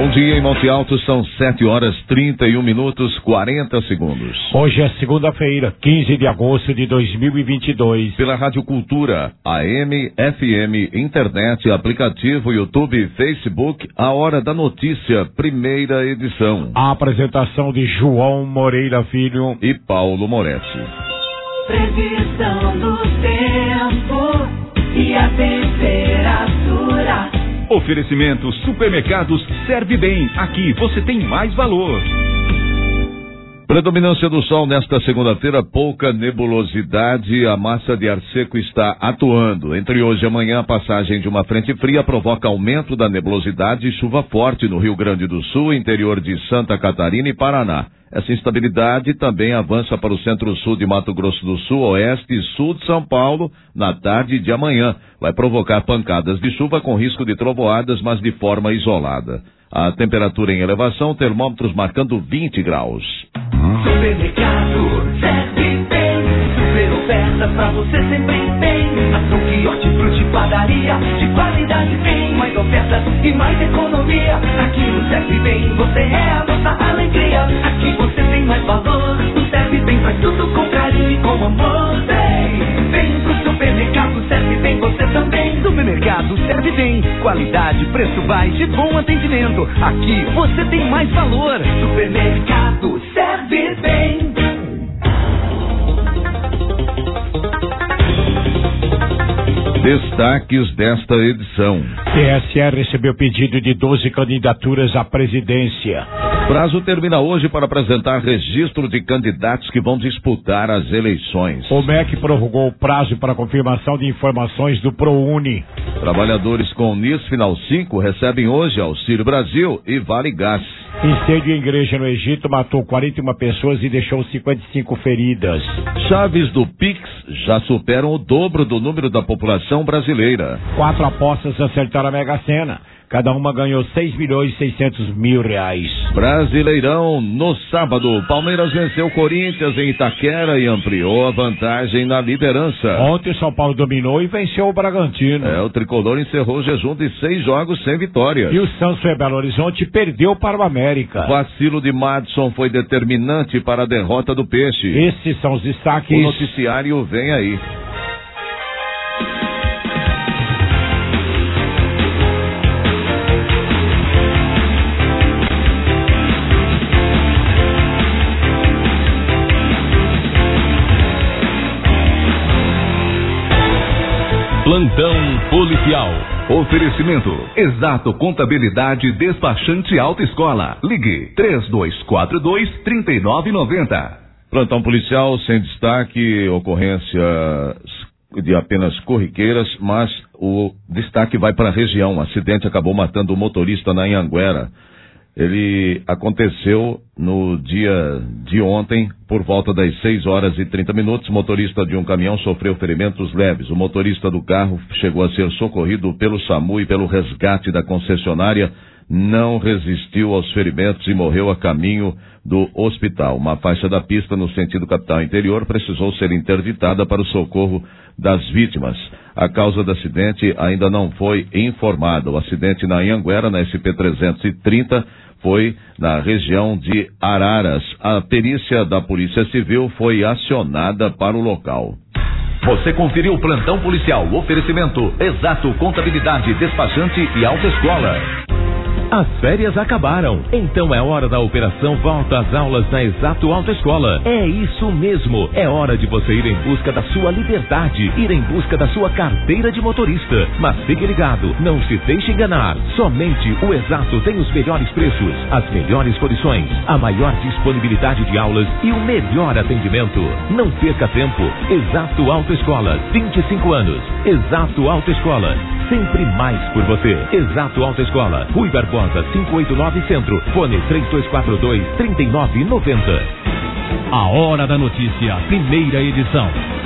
Bom dia em Monte Alto, são 7h31, 40 segundos. Hoje é segunda-feira, 15 de agosto de 2022. Pela Rádio Cultura, AM, FM, internet, aplicativo, YouTube, Facebook, a Hora da Notícia, primeira edição. A apresentação de João Moreira Filho e Paulo Moretti. Previsão do tempo e a temperatura. Oferecimento Supermercados Serve Bem. Aqui você tem mais valor. Predominância do sol nesta segunda-feira, pouca nebulosidade, a massa de ar seco está atuando. Entre hoje e amanhã, a passagem de uma frente fria provoca aumento da nebulosidade e chuva forte no Rio Grande do Sul, interior de Santa Catarina e Paraná. Essa instabilidade também avança para o centro-sul de Mato Grosso do Sul, oeste e sul de São Paulo na tarde de amanhã. Vai provocar pancadas de chuva com risco de trovoadas, mas de forma isolada. A temperatura em elevação, termômetros marcando 20 graus. Supermercado Serve Bem, super ofertas pra você sempre tem. Ação, quiosque, fruta, padaria, de qualidade tem. Mais ofertas e mais economia. Aqui no Serve Bem, você é a nossa alegria. Aqui você tem mais valor. No Serve Bem faz tudo com carinho e com amor. Vem pro supermercado Serve Bem, você também. Supermercado Serve Bem, qualidade, preço baixo e bom atendimento. Aqui você tem mais valor. Supermercado Serve Bem. Destaques desta edição. TSE recebeu pedido de 12 candidaturas à presidência. Prazo termina hoje para apresentar registro de candidatos que vão disputar as eleições. O MEC prorrogou o prazo para confirmação de informações do ProUni. Trabalhadores com NIS Final 5 recebem hoje Auxílio Brasil e Vale Gás. Incêndio em igreja no Egito matou 41 pessoas e deixou 55 feridas. Chaves do Pix já superam o dobro do número da população brasileira. 4 apostas acertaram a Mega Sena. Cada uma ganhou 6.600.000 reais. Brasileirão, no sábado, Palmeiras venceu o Corinthians em Itaquera e ampliou a vantagem na liderança. Ontem o São Paulo dominou e venceu o Bragantino. O tricolor encerrou o jejum de 6 jogos sem vitórias. E o Santos e Belo Horizonte perdeu para o América. Vacilo de Madson foi determinante para a derrota do Peixe. Esses são os destaques. O noticiário vem aí. Plantão policial. Oferecimento. Exato Contabilidade Despachante Autoescola. Ligue 3242-3990. Plantão policial sem destaque, ocorrências de apenas corriqueiras, mas o destaque vai para a região. Um acidente acabou matando o motorista na Anhanguera. Ele aconteceu no dia de ontem, por volta das 6h30. O motorista de um caminhão sofreu ferimentos leves. O motorista do carro chegou a ser socorrido pelo SAMU e pelo resgate da concessionária. Não resistiu aos ferimentos e morreu a caminho do hospital. Uma faixa da pista no sentido capital interior precisou ser interditada para o socorro das vítimas. A causa do acidente ainda não foi informada. O acidente na Anhanguera, na SP-330, foi na região de Araras. A perícia da Polícia Civil foi acionada para o local. Você conferiu o Plantão Policial. Oferecimento. Exato Contabilidade Despachante e Autoescola. As férias acabaram, então é hora da operação Volta às Aulas na Exato Autoescola. É isso mesmo, é hora de você ir em busca da sua liberdade, ir em busca da sua carteira de motorista. Mas fique ligado, não se deixe enganar. Somente o Exato tem os melhores preços, as melhores condições, a maior disponibilidade de aulas e o melhor atendimento. Não perca tempo. Exato Autoescola, 25 anos. Exato Autoescola, sempre mais por você. Exato Autoescola, Rui Barbosa 589 Centro, fone 3242-3990. A Hora da Notícia, primeira edição.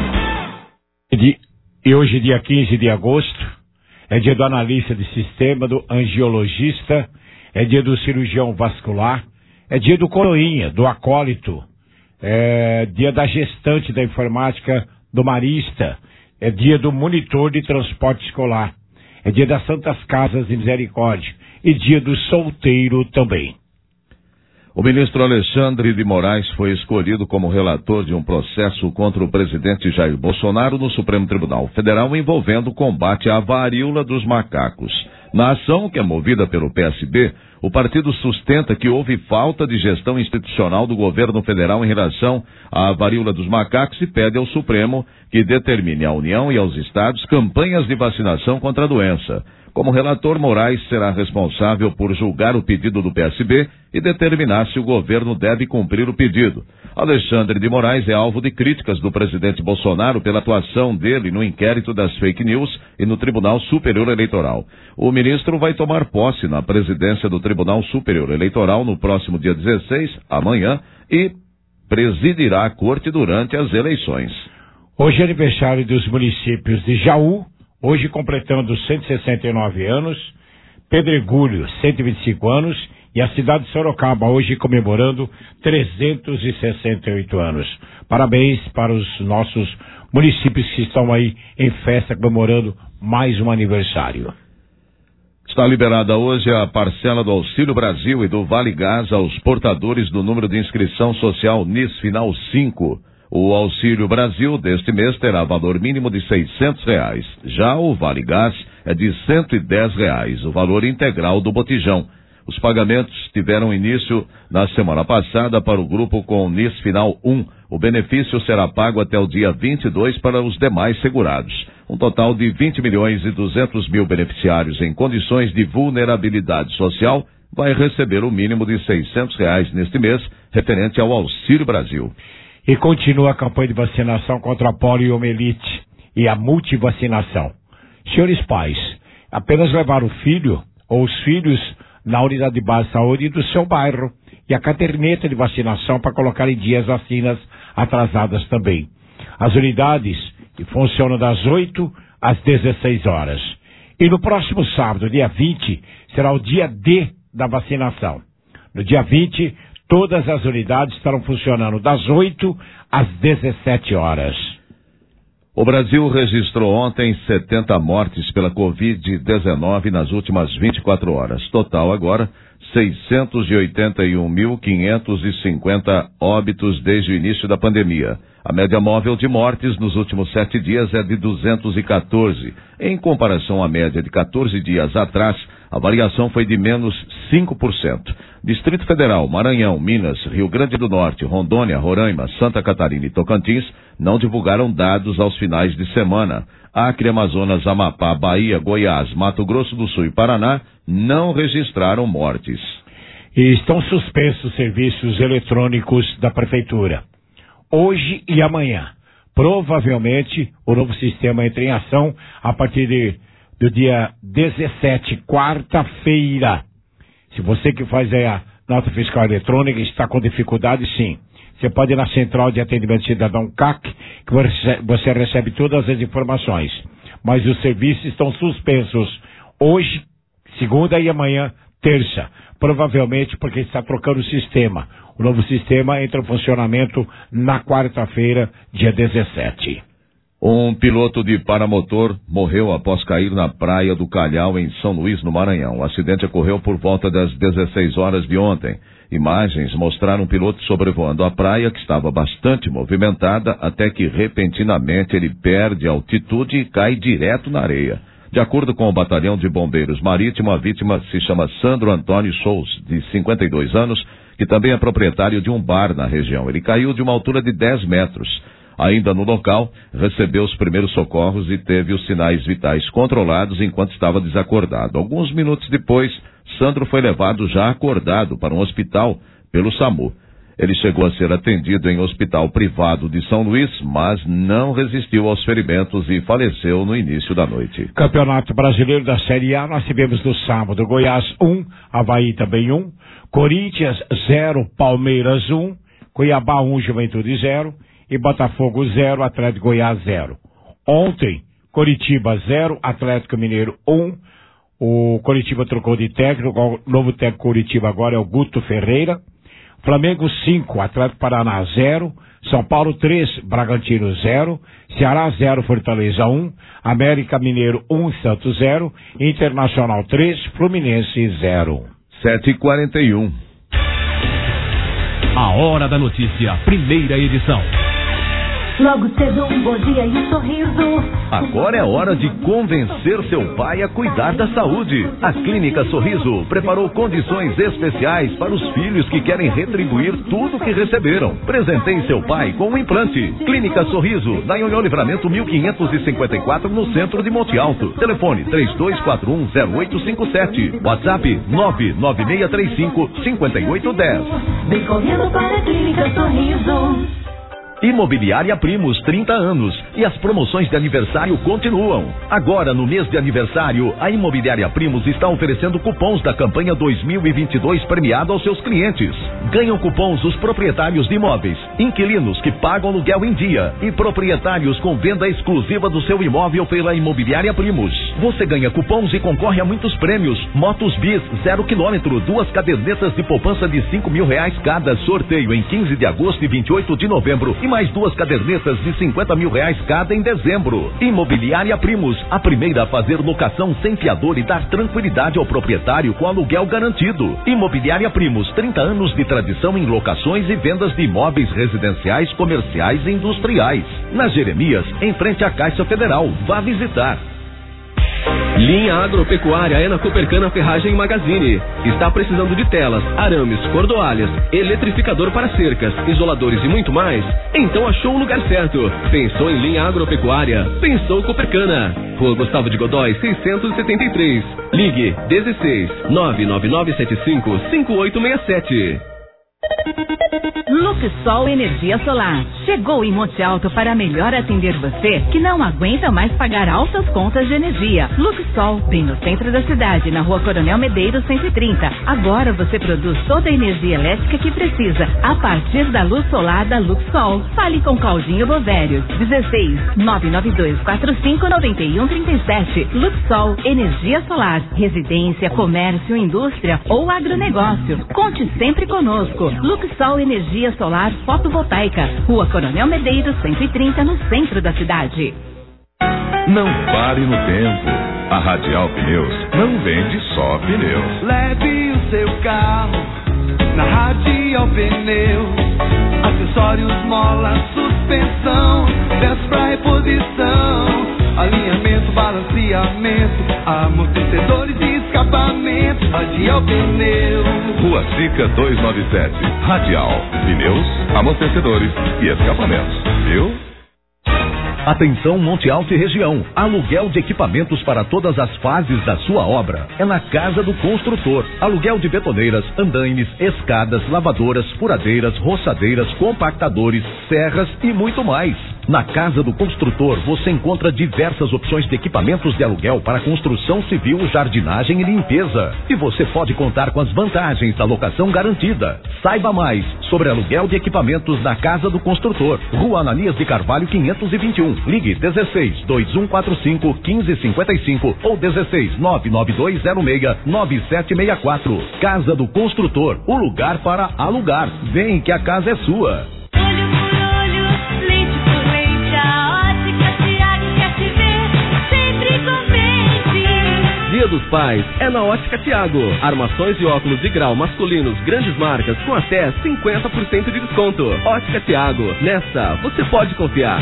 E hoje, dia 15 de agosto, é dia do analista de sistema, do angiologista, é dia do cirurgião vascular, é dia do coroinha, do acólito, é dia da gestante da informática, do marista, é dia do monitor de transporte escolar, é dia das Santas Casas de Misericórdia. e dia do solteiro também. O ministro Alexandre de Moraes foi escolhido como relator de um processo contra o presidente Jair Bolsonaro no Supremo Tribunal Federal envolvendo o combate à varíola dos macacos. Na ação, que é movida pelo PSB, o partido sustenta que houve falta de gestão institucional do governo federal em relação à varíola dos macacos e pede ao Supremo que determine à União e aos estados campanhas de vacinação contra a doença. Como relator, Moraes será responsável por julgar o pedido do PSB e determinar se o governo deve cumprir o pedido. Alexandre de Moraes é alvo de críticas do presidente Bolsonaro pela atuação dele no inquérito das fake news e no Tribunal Superior Eleitoral. O ministro vai tomar posse na presidência do Tribunal Superior Eleitoral no próximo dia 16, amanhã, e presidirá a corte durante as eleições. Hoje é aniversário dos municípios de Jaú, hoje completando 169 anos, Pedregulho, 125 anos, e a cidade de Sorocaba, hoje comemorando 368 anos. Parabéns para os nossos municípios que estão aí em festa, comemorando mais um aniversário. Está liberada hoje a parcela do Auxílio Brasil e do Vale Gás aos portadores do número de inscrição social NIS Final 5. O Auxílio Brasil deste mês terá valor mínimo de R$600. Já o Vale Gás é de R$110, o valor integral do botijão. Os pagamentos tiveram início na semana passada para o grupo com NIS Final 1. O benefício será pago até o dia 22 para os demais segurados. Um total de 20.200.000 beneficiários em condições de vulnerabilidade social vai receber o mínimo de R$600 neste mês, referente ao Auxílio Brasil. E continua a campanha de vacinação contra a poliomielite e a multivacinação. Senhores pais, apenas levar o filho ou os filhos na unidade de base de saúde do seu bairro e a caderneta de vacinação para colocar em dia as vacinas atrasadas também. As unidades funcionam das 8 às 16 horas. E no próximo sábado, dia 20, será o dia D da vacinação. No dia 20, todas as unidades estarão funcionando das 8 às 17 horas. O Brasil registrou ontem 70 mortes pela Covid-19 nas últimas 24 horas. Total agora, 681.550 óbitos desde o início da pandemia. A média móvel de mortes nos últimos 7 dias é de 214. Em comparação à média de 14 dias atrás, a variação foi de menos 5%. Distrito Federal, Maranhão, Minas, Rio Grande do Norte, Rondônia, Roraima, Santa Catarina e Tocantins não divulgaram dados aos finais de semana. Acre, Amazonas, Amapá, Bahia, Goiás, Mato Grosso do Sul e Paraná não registraram mortes. E estão suspensos os serviços eletrônicos da Prefeitura. Hoje e amanhã. Provavelmente o novo sistema entra em ação a partir do dia 17, quarta-feira. Se você que faz aí a nota fiscal eletrônica está com dificuldade, sim. Você pode ir na Central de Atendimento Cidadão CAC, que você recebe todas as informações. Mas os serviços estão suspensos hoje, segunda e amanhã, terça. Provavelmente porque está trocando o sistema. O novo sistema entra em funcionamento na quarta-feira, dia 17. Um piloto de paramotor morreu após cair na praia do Calhau, em São Luís, no Maranhão. O acidente ocorreu por volta das 16 horas de ontem. Imagens mostraram um piloto sobrevoando a praia, que estava bastante movimentada, até que repentinamente ele perde altitude e cai direto na areia. De acordo com o Batalhão de Bombeiros Marítimo, a vítima se chama Sandro Antônio Souza, de 52 anos, que também é proprietário de um bar na região. Ele caiu de uma altura de 10 metros. Ainda no local, recebeu os primeiros socorros e teve os sinais vitais controlados enquanto estava desacordado. Alguns minutos depois, Sandro foi levado já acordado para um hospital pelo SAMU. Ele chegou a ser atendido em hospital privado de São Luís, mas não resistiu aos ferimentos e faleceu no início da noite. Campeonato Brasileiro da Série A, nós tivemos no sábado Goiás 1, Avaí também 1, Corinthians 0, Palmeiras 1, Cuiabá 1, Juventude 0 e Botafogo 0, Atlético Goiás 0. Ontem, Coritiba 0, Atlético Mineiro 1, o Coritiba trocou de técnico, o novo técnico Coritiba agora é o Guto Ferreira. Flamengo 5, Atlético Paraná 0, São Paulo 3, Bragantino 0, Ceará 0, Fortaleza 1, América Mineiro 1, Santos 0, Internacional 3, Fluminense 0. 7h41. A Hora da Notícia, primeira edição. Logo cedo, um bom dia e um sorriso. Agora é hora de convencer seu pai a cuidar da saúde. A Clínica Sorriso preparou condições especiais para os filhos que querem retribuir tudo que receberam. Presenteie seu pai com um implante. Clínica Sorriso, na Nhonhô Livramento 1554, no centro de Monte Alto. Telefone 32410857. WhatsApp 996355810. Vem correndo para a Clínica Sorriso. Imobiliária Primos, 30 anos. E as promoções de aniversário continuam. Agora, no mês de aniversário, a Imobiliária Primos está oferecendo cupons da campanha 2022 premiado aos seus clientes. Ganham cupons os proprietários de imóveis, inquilinos que pagam aluguel em dia e proprietários com venda exclusiva do seu imóvel pela Imobiliária Primos. Você ganha cupons e concorre a muitos prêmios. Motos Bis 0 km, 2 cadernetas de poupança de R$5.000 cada. Sorteio em 15 de agosto e 28 de novembro. E mais 2 cadernetas de R$50.000 cada em dezembro. Imobiliária Primos, a primeira a fazer locação sem fiador e dar tranquilidade ao proprietário com aluguel garantido. Imobiliária Primos, 30 anos de tradição em locações e vendas de imóveis residenciais, comerciais e industriais. Na Jeremias, em frente à Caixa Federal. Vá visitar. Linha Agropecuária é na Copercana Ferragem Magazine. Está precisando de telas, arames, cordoalhas, eletrificador para cercas, isoladores e muito mais? Então achou o lugar certo. Pensou em linha agropecuária? Pensou Copercana. Rua Gustavo de Godói, 673. Ligue 16 99975 5867. Luxol Energia Solar chegou em Monte Alto para melhor atender você que não aguenta mais pagar altas contas de energia. Luxol, bem no centro da cidade, na Rua Coronel Medeiros 130. Agora você produz toda a energia elétrica que precisa a partir da luz solar da Luxol. Fale com Claudinho Bovério, 16 992459137. Luxol Energia Solar, residência, comércio, indústria ou agronegócio. Conte sempre conosco. Luxol Energia Solar Fotovoltaica, Rua Coronel Medeiros 130, no centro da cidade. Não pare no tempo. A Radial Pneus não vende só pneus. Leve o seu carro na Radial Pneus. Acessórios, mola, suspensão, peças pra reposição, alinhamento, balanceamento, amortecedores e escapamento. Radial Pneus. Rua Sica 297. Radial Pneus, amortecedores e escapamentos. Viu? Atenção Monte Alto e região. Aluguel de equipamentos para todas as fases da sua obra. É na Casa do Construtor. Aluguel de betoneiras, andaimes, escadas, lavadoras, furadeiras, roçadeiras, compactadores, serras e muito mais. Na Casa do Construtor você encontra diversas opções de equipamentos de aluguel para construção civil, jardinagem e limpeza. E você pode contar com as vantagens da locação garantida. Saiba mais sobre aluguel de equipamentos na Casa do Construtor. Rua Ananias de Carvalho 521. Ligue 16 2145 1555 ou 16 99206 9764. Casa do Construtor, o lugar para alugar. Vem que a casa é sua. Olho por olho, lente por lente, a Ótica Thiago quer te ver sempre contente. Dia dos Pais é na Ótica Thiago. Armações e óculos de grau masculinos, grandes marcas com até 50% de desconto. Ótica Thiago, nessa você pode confiar.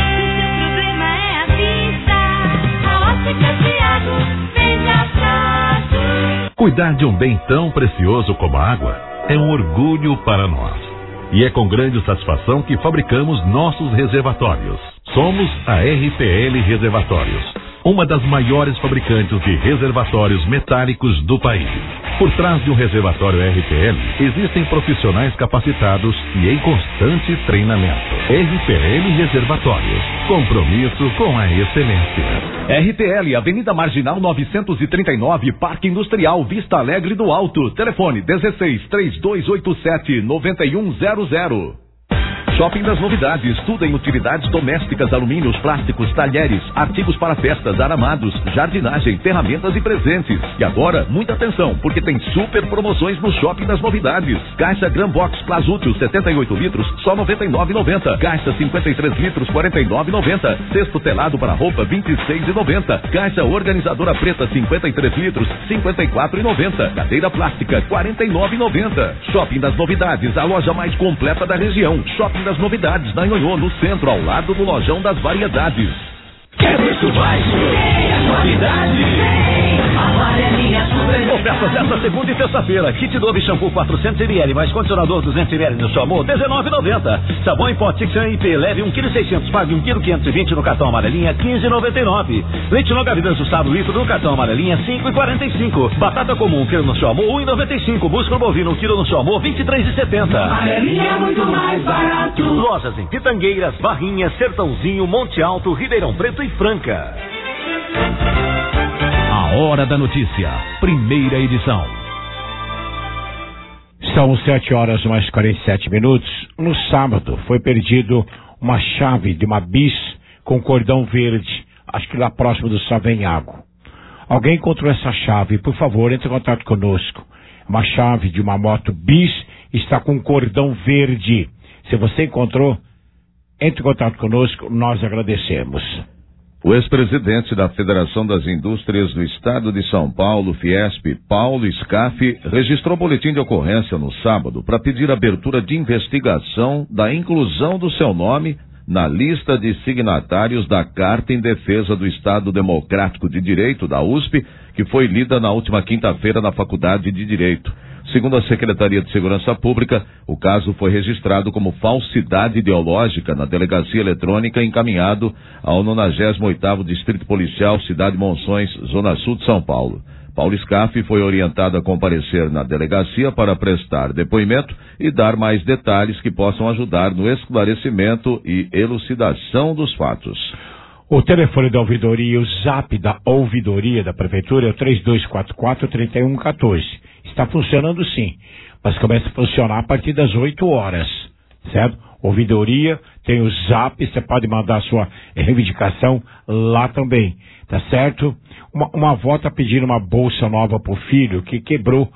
Cuidar de um bem tão precioso como a água é um orgulho para nós. E é com grande satisfação que fabricamos nossos reservatórios. Somos a RPL Reservatórios, uma das maiores fabricantes de reservatórios metálicos do país. Por trás de um reservatório RPL, existem profissionais capacitados e em constante treinamento. RPL Reservatórios, compromisso com a excelência. RPL, Avenida Marginal 939, Parque Industrial, Vista Alegre do Alto. Telefone 16 3287 9100. Shopping das Novidades, tudo em utilidades domésticas, alumínios, plásticos, talheres, artigos para festas, aramados, jardinagem, ferramentas e presentes. E agora, muita atenção, porque tem super promoções no Shopping das Novidades. Caixa Gran Box Plazútil 78 litros, só R$ 99,90. Caixa 53 litros, R$ 49,90. Cesto telado para roupa, R$ 26,90. Caixa organizadora preta 53 litros, R$ 54,90. Cadeira plástica, R$ 49,90. Shopping das Novidades, a loja mais completa da região. Shopping das Novidades, na Nhonhô, no centro, ao lado do Lojão das Variedades. Quer preço baixo? Tem a qualidade. Amarelinha Super. Ofertas desta segunda e terça-feira. Kit Dove shampoo 400ml mais condicionador 200ml no seu amor, R$19,90. Sabão em pó Tixan IP, leve 1,6 kg, pague 1,520 kg no cartão Amarelinha, R$15,99. Leite Longa-Vida ajustado litro no cartão Amarelinha, R$5,45. Batata comum 1 kg no seu amor, R$1,95. Músculo bovino 1 kg no seu amor, R$23,70. Amarelinha é muito mais barato. Lojas em Pitangueiras, Barrinhas, Sertãozinho, Monte Alto, Ribeirão Preto e Franca. A Hora da Notícia, primeira edição. São 7h mais 47 minutos. No sábado foi perdido uma chave de uma bis com cordão verde, acho que lá próximo do Savenhago. Alguém encontrou essa chave? Por favor, entre em contato conosco. Uma chave de uma moto bis está com cordão verde. Se você encontrou, entre em contato conosco, nós agradecemos. O ex-presidente da Federação das Indústrias do Estado de São Paulo, Fiesp, Paulo Scaff, registrou boletim de ocorrência no sábado para pedir abertura de investigação da inclusão do seu nome na lista de signatários da Carta em Defesa do Estado Democrático de Direito, da USP, que foi lida na última quinta-feira na Faculdade de Direito. Segundo a Secretaria de Segurança Pública, o caso foi registrado como falsidade ideológica na Delegacia Eletrônica encaminhado ao 98º Distrito Policial, Cidade Monções, Zona Sul de São Paulo. Paulo Scaff foi orientado a comparecer na delegacia para prestar depoimento e dar mais detalhes que possam ajudar no esclarecimento e elucidação dos fatos. O telefone da ouvidoria, o zap da ouvidoria da Prefeitura é o 3244-3114. Está funcionando sim, mas começa a funcionar a partir das 8 horas, certo? Ouvidoria, tem o zap, você pode mandar a sua reivindicação lá também, tá certo? Uma avó está pedindo uma bolsa nova pro filho que quebrou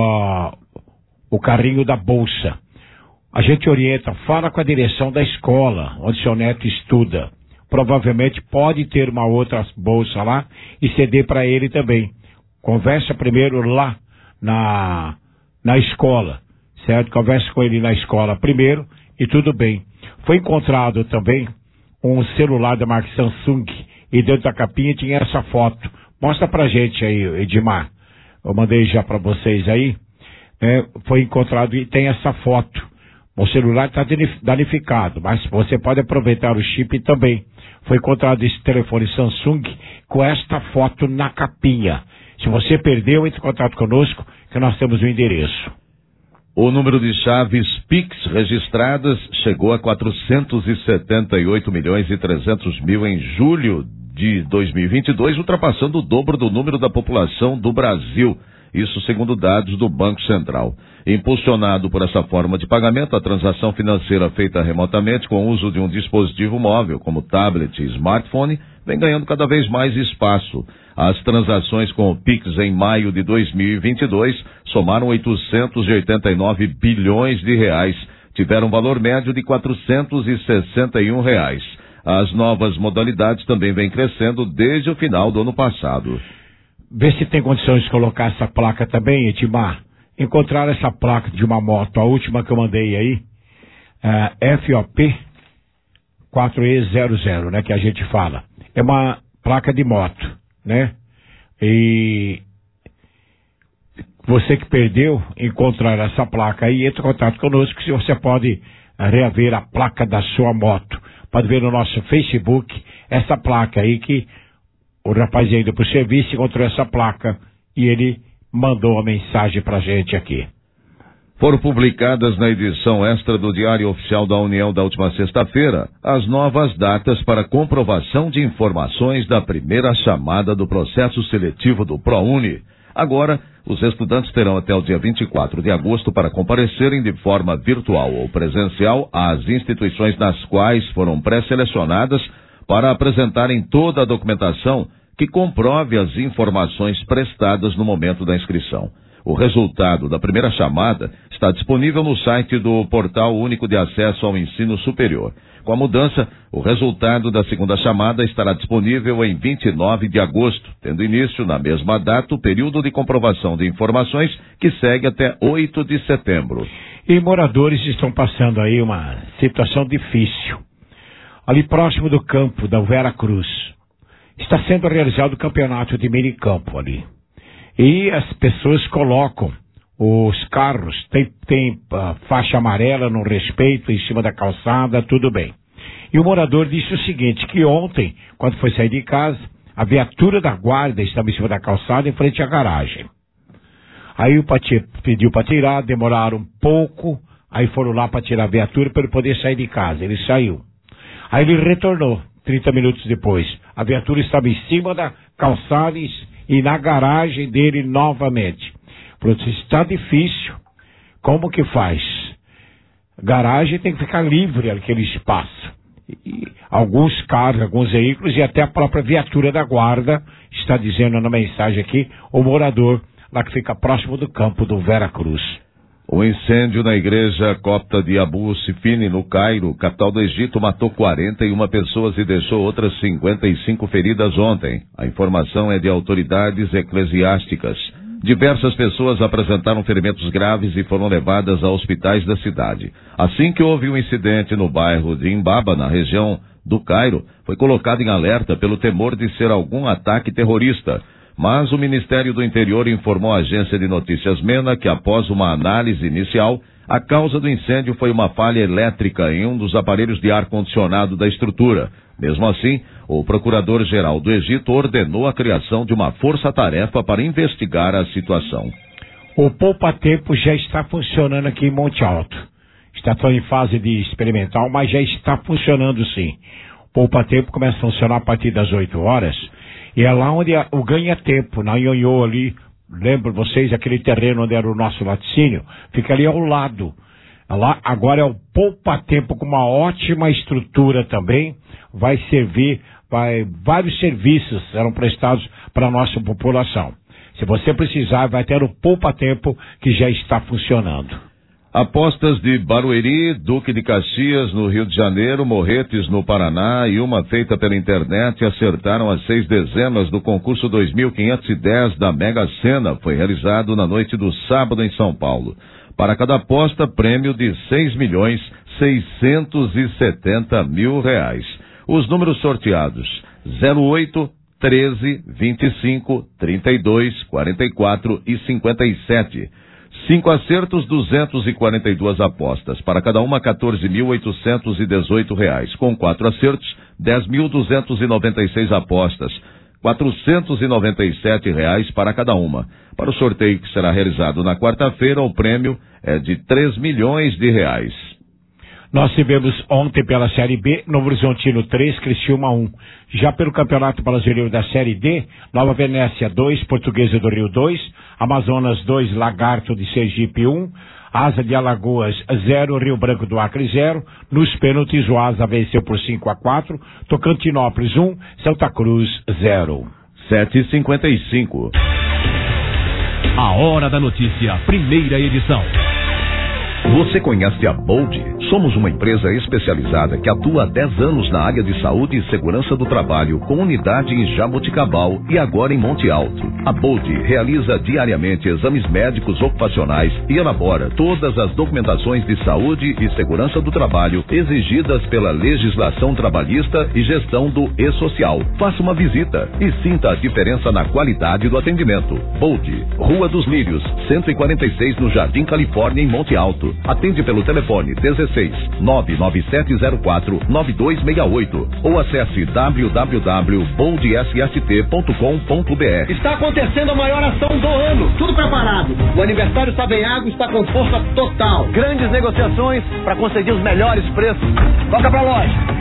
o carrinho da bolsa. A gente orienta, fala com a direção da escola onde seu neto estuda. Provavelmente pode ter uma outra bolsa lá e ceder para ele também. Conversa primeiro lá na escola, certo? Conversa com ele na escola primeiro e tudo bem. Foi encontrado também um celular da marca Samsung e dentro da capinha tinha essa foto. Mostra pra gente aí, Edmar. Eu mandei já para vocês aí. Foi encontrado e tem essa foto. O celular está danificado, mas você pode aproveitar o chip também. Foi encontrado esse telefone Samsung com esta foto na capinha. Se você perdeu, entre em contato conosco, que nós temos o endereço. O número de chaves PIX registradas chegou a 478.300.000 em julho de 2022, ultrapassando o dobro do número da população do Brasil. Isso segundo dados do Banco Central. Impulsionado por essa forma de pagamento, a transação financeira feita remotamente com o uso de um dispositivo móvel, como tablet e smartphone, vem ganhando cada vez mais espaço. As transações com o PIX em maio de 2022 somaram 889 bilhões de reais. Tiveram valor médio de R$461. As novas modalidades também vêm crescendo desde o final do ano passado. Vê se tem condições de colocar essa placa também, Edmar. Encontraram essa placa de uma moto, a última que eu mandei aí, FOP 4E00, né, que a gente fala. É uma placa de moto, né? E você que perdeu, encontrar essa placa aí, entre em contato conosco, se você pode reaver a placa da sua moto. Pode ver no nosso Facebook essa placa aí que o rapaz ainda pro serviço encontrou essa placa e ele mandou uma mensagem pra gente aqui. Foram publicadas na edição extra do Diário Oficial da União da última sexta-feira as novas datas para comprovação de informações da primeira chamada do processo seletivo do ProUni. Agora, os estudantes terão até o dia 24 de agosto para comparecerem de forma virtual ou presencial às instituições nas quais foram pré-selecionadas para apresentarem toda a documentação que comprove as informações prestadas no momento da inscrição. O resultado da primeira chamada está disponível no site do Portal Único de Acesso ao Ensino Superior. Com a mudança, o resultado da segunda chamada estará disponível em 29 de agosto, tendo início na mesma data o período de comprovação de informações que segue até 8 de setembro. E moradores estão passando aí uma situação difícil. Ali próximo do campo da Vera Cruz, está sendo realizado o campeonato de minicampo ali. E as pessoas colocam os carros, tem faixa amarela no respeito, em cima da calçada, tudo bem. E o morador disse o seguinte, que ontem, quando foi sair de casa, a viatura da guarda estava em cima da calçada, em frente à garagem. Aí o pediu para tirar, demoraram um pouco, aí foram lá para tirar a viatura para ele poder sair de casa. Ele saiu. Aí ele retornou, 30 minutos depois. A viatura estava em cima da calçada e na garagem dele novamente. Falou, está difícil. Como que faz? Garagem tem que ficar livre aquele espaço. E alguns carros, alguns veículos e até a própria viatura da guarda está dizendo na mensagem aqui, o morador lá que fica próximo do campo do Vera Cruz. O incêndio na igreja copta de Abu Sifine, no Cairo, capital do Egito, matou 41 pessoas e deixou outras 55 feridas ontem. A informação é de autoridades eclesiásticas. Diversas pessoas apresentaram ferimentos graves e foram levadas a hospitais da cidade. Assim que houve um incidente no bairro de Imbaba, na região do Cairo, foi colocado em alerta pelo temor de ser algum ataque terrorista. Mas o Ministério do Interior informou à agência de notícias MENA que após uma análise inicial, a causa do incêndio foi uma falha elétrica em um dos aparelhos de ar-condicionado da estrutura. Mesmo assim, o Procurador-Geral do Egito ordenou a criação de uma força-tarefa para investigar a situação. O poupa-tempo já está funcionando aqui em Monte Alto. Está só em fase de experimental, mas já está funcionando sim. O poupa-tempo começa a funcionar a partir das 8 horas. E é lá onde o ganha-tempo, na Ionhô ali, lembro vocês, aquele terreno onde era o nosso laticínio, fica ali ao lado. Lá agora é o poupa-tempo com uma ótima estrutura também, vai servir, vários serviços serão prestados para a nossa população. Se você precisar, vai ter o poupa-tempo que já está funcionando. Apostas de Barueri, Duque de Caxias, no Rio de Janeiro, Morretes, no Paraná e uma feita pela internet acertaram as 6 dezenas do concurso 2.510 da Mega Sena. Foi realizado na noite do sábado em São Paulo. Para cada aposta, prêmio de R$6.670.000. Os números sorteados: 08, 13, 25, 32, 44 e 57. 5 acertos, 242 apostas. Para cada uma, R$14.818. Com 4 acertos, R$10.296 apostas. R$497 para cada uma. Para o sorteio que será realizado na quarta-feira, o prêmio é de R$3 milhões. Nós tivemos ontem pela Série B, Novo Horizontino 3, Criciúma 1. Já pelo Campeonato Brasileiro da Série D, Nova Venécia 2, Portuguesa do Rio 2, Amazonas 2, Lagarto de Sergipe 1, Asa de Alagoas 0, Rio Branco do Acre 0. Nos pênaltis, o Asa venceu por 5-4, Tocantinópolis 1, Santa Cruz 0. 7h55. A Hora da Notícia, primeira edição. Você conhece a Bold? Somos uma empresa especializada que atua há 10 anos na área de saúde e segurança do trabalho, com unidade em Jaboticabal e agora em Monte Alto. A Bold realiza diariamente exames médicos ocupacionais e elabora todas as documentações de saúde e segurança do trabalho exigidas pela legislação trabalhista e gestão do E-Social. Faça uma visita e sinta a diferença na qualidade do atendimento. Bold, Rua dos Lírios, 146 no Jardim Califórnia, em Monte Alto. Atende pelo telefone 16-99704-9268 ou acesse www.boldsst.com.br. Está acontecendo a maior ação do ano. Tudo preparado. O aniversário Savenhago está com força total. Grandes negociações para conseguir os melhores preços. Toca pra loja.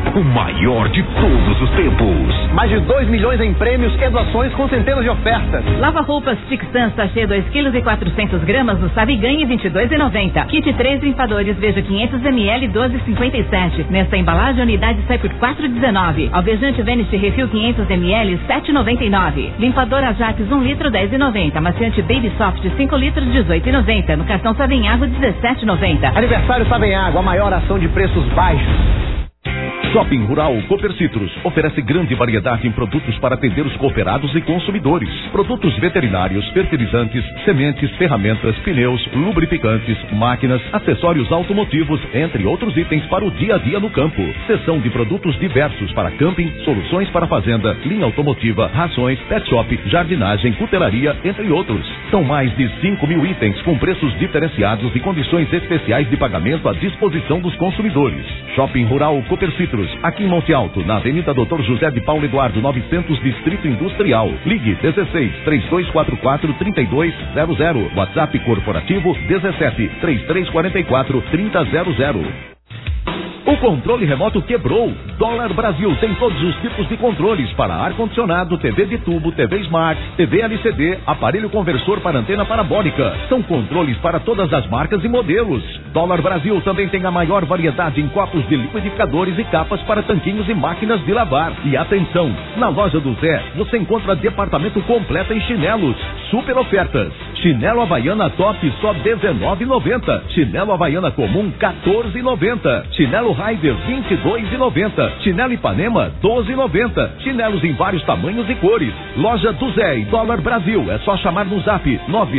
o maior de todos os tempos. Mais de 2 milhões em prêmios e doações com centenas de ofertas. Lava-roupas Tixan sachê 2,4 kg no Sabe e Ganhe 22,90. Kit 3 limpadores Veja 500 ml 12,57. Nesta embalagem a unidade sai por 4,19. Alvejante Vanish Refil 500 ml 7,99. Limpador Ajax 1 litro 10,90. Amaciante Baby Soft 5 litros 18,90. No cartão Savenhago 17,90. Aniversário Savenhago, a maior ação de preços baixos. Shopping Rural Cooper Citrus oferece grande variedade em produtos para atender os cooperados e consumidores. Produtos veterinários, fertilizantes, sementes, ferramentas, pneus, lubrificantes, máquinas, acessórios automotivos, entre outros itens para o dia a dia no campo. Seção de produtos diversos para camping, soluções para fazenda, linha automotiva, rações, pet shop, jardinagem, cutelaria, entre outros. São mais de 5.000 itens com preços diferenciados e condições especiais de pagamento à disposição dos consumidores. Shopping Rural Cooper Citrus, aqui em Monte Alto, na Avenida Dr. José de Paulo Eduardo 900, Distrito Industrial. Ligue 16 3244 3200. WhatsApp corporativo 17 3344 3000. O controle remoto quebrou. Dólar Brasil tem todos os tipos de controles para ar-condicionado, TV de tubo, TV Smart, TV LCD, aparelho conversor para antena parabólica. São controles para todas as marcas e modelos. Dólar Brasil também tem a maior variedade em copos de liquidificadores e capas para tanquinhos e máquinas de lavar. E atenção, na loja do Zé você encontra departamento completo em chinelos. Super ofertas. Chinelo Havaiana Top só R$19,90. Chinelo Havaiana Comum R$14,90. Chinelo Raider R$22,90. Chinelo Ipanema R$12,90. Chinelos em vários tamanhos e cores. Loja do Zé e Dólar Brasil. É só chamar no zap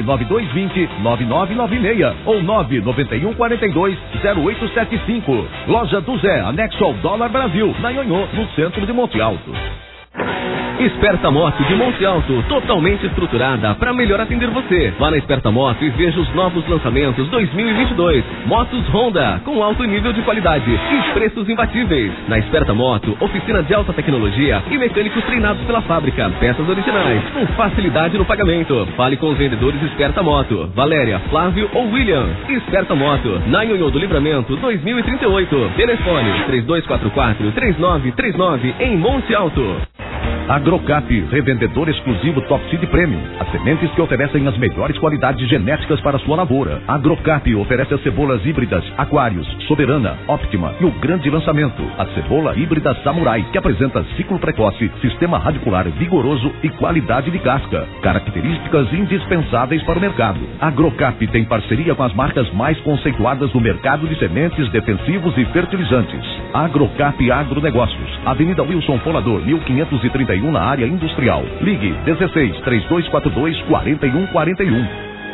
99220-9996 ou 99142-0875. Loja do Zé, anexo ao Dólar Brasil, na Nhonhô, no centro de Monte Alto. Esperta Moto de Monte Alto, totalmente estruturada para melhor atender você. Vá na Esperta Moto e veja os novos lançamentos 2022. Motos Honda, com alto nível de qualidade e preços imbatíveis. Na Esperta Moto, oficina de alta tecnologia e mecânicos treinados pela fábrica. Peças originais, com facilidade no pagamento. Fale com os vendedores Esperta Moto, Valéria, Flávio ou William. Esperta Moto, na Nhonhô do Livramento 2038. Telefone 3244-3939 em Monte Alto. Agrocap, revendedor exclusivo Top Seed Premium. As sementes que oferecem as melhores qualidades genéticas para a sua lavoura. Agrocap oferece as cebolas híbridas Aquários, Soberana, Optima e o grande lançamento, a cebola híbrida Samurai, que apresenta ciclo precoce, sistema radicular vigoroso e qualidade de casca. Características indispensáveis para o mercado. Agrocap tem parceria com as marcas mais conceituadas do mercado de sementes, defensivos e fertilizantes. Agrocap Agronegócios, Avenida Wilson Folador, 1531, na área industrial. Ligue 16 3242 4141.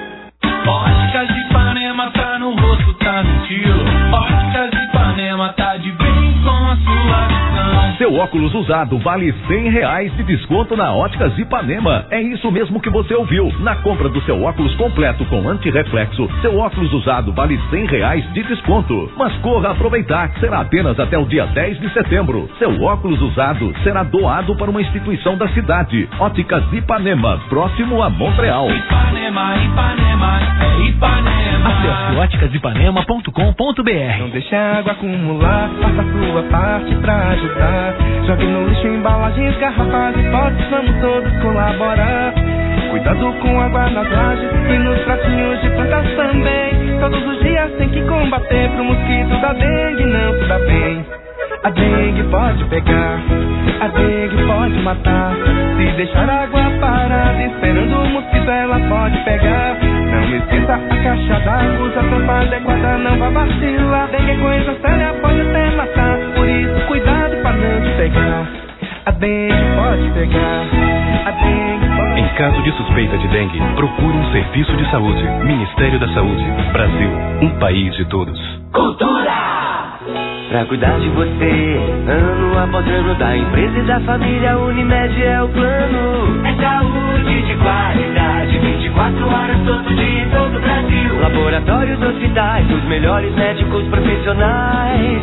Óticas Ipanema tá no rosto, tá no estilo. Óticas Ipanema tá de bem com a sua visão. Seu óculos usado vale R$100 de desconto na Óticas Ipanema. É isso mesmo que você ouviu. Na compra do seu óculos completo com antirreflexo, seu óculos usado vale R$100 de desconto. Mas corra aproveitar, será apenas até o dia 10 de setembro. Seu óculos usado será doado para uma instituição da cidade. Óticas Ipanema, próximo a Montreal. Ipanema, Ipanema, é Ipanema. Acesse óticasipanema.com.br. Não deixe a água acumular, faça a sua parte pra ajudar. Jogue no lixo embalagens, garrafas e potes, vamos todos colaborar. Cuidado com a água nas lajes e nos pratinhos de plantas também. Todos os dias tem que combater pro mosquito da dengue não se dá bem. A dengue pode pegar, a dengue pode matar. Se deixar a água parada esperando o mosquito ela pode pegar. Não esqueça a caixa d'água, usa a tampa adequada, não vá vacilar. Dengue é coisa séria, pode até matar. Por isso cuidado pra não te pegar. A dengue pode pegar, a dengue pode... Em caso de suspeita de dengue, procure um serviço de saúde. Ministério da Saúde, Brasil, um país de todos. Cultura! Pra cuidar de você, ano após ano, da empresa e da família, Unimed é o plano. É saúde de qualidade, 24 horas todo dia em todo o Brasil. Laboratórios, hospitais, os melhores médicos profissionais.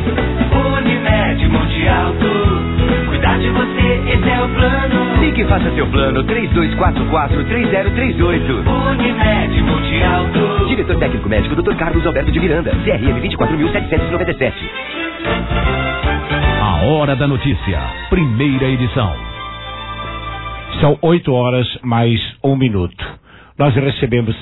Unimed Monte Alto, cuidar de você, esse é o plano. Ligue e faça seu plano, 3244-3038. Unimed Monte Alto. Diretor técnico médico, Dr. Carlos Alberto de Miranda, CRM 24.797. A Hora da Notícia, primeira edição. São 8 horas mais 1 minuto. Nós recebemos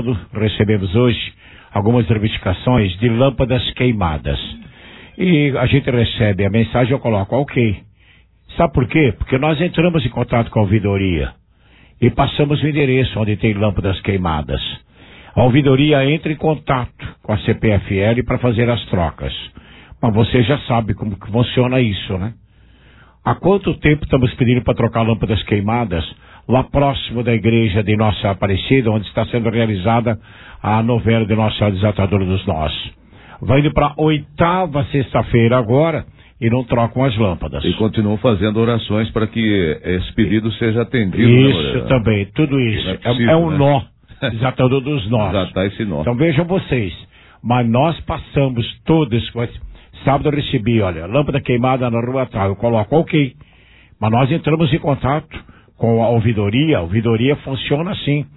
hoje algumas reivindicações de lâmpadas queimadas. E a gente recebe a mensagem, eu coloco ok. Sabe por quê? Porque nós entramos em contato com a ouvidoria e passamos o endereço onde tem lâmpadas queimadas. A ouvidoria entra em contato com a CPFL para fazer as trocas. Mas você já sabe como que funciona isso, né? Há quanto tempo estamos pedindo para trocar lâmpadas queimadas lá próximo da igreja de Nossa Aparecida, onde está sendo realizada a novena de Nossa Senhora Desatadora dos Nós. Vai indo para a 8ª sexta-feira agora e não trocam as lâmpadas. E continuam fazendo orações para que esse pedido seja atendido. Isso também, tudo isso. É um nó. Desatador dos nós. Desatar esse nó. Então vejam vocês, mas nós passamos todas. Sábado eu recebi, olha, lâmpada queimada na rua tal, eu coloco ok. Mas nós entramos em contato com a ouvidoria funciona assim,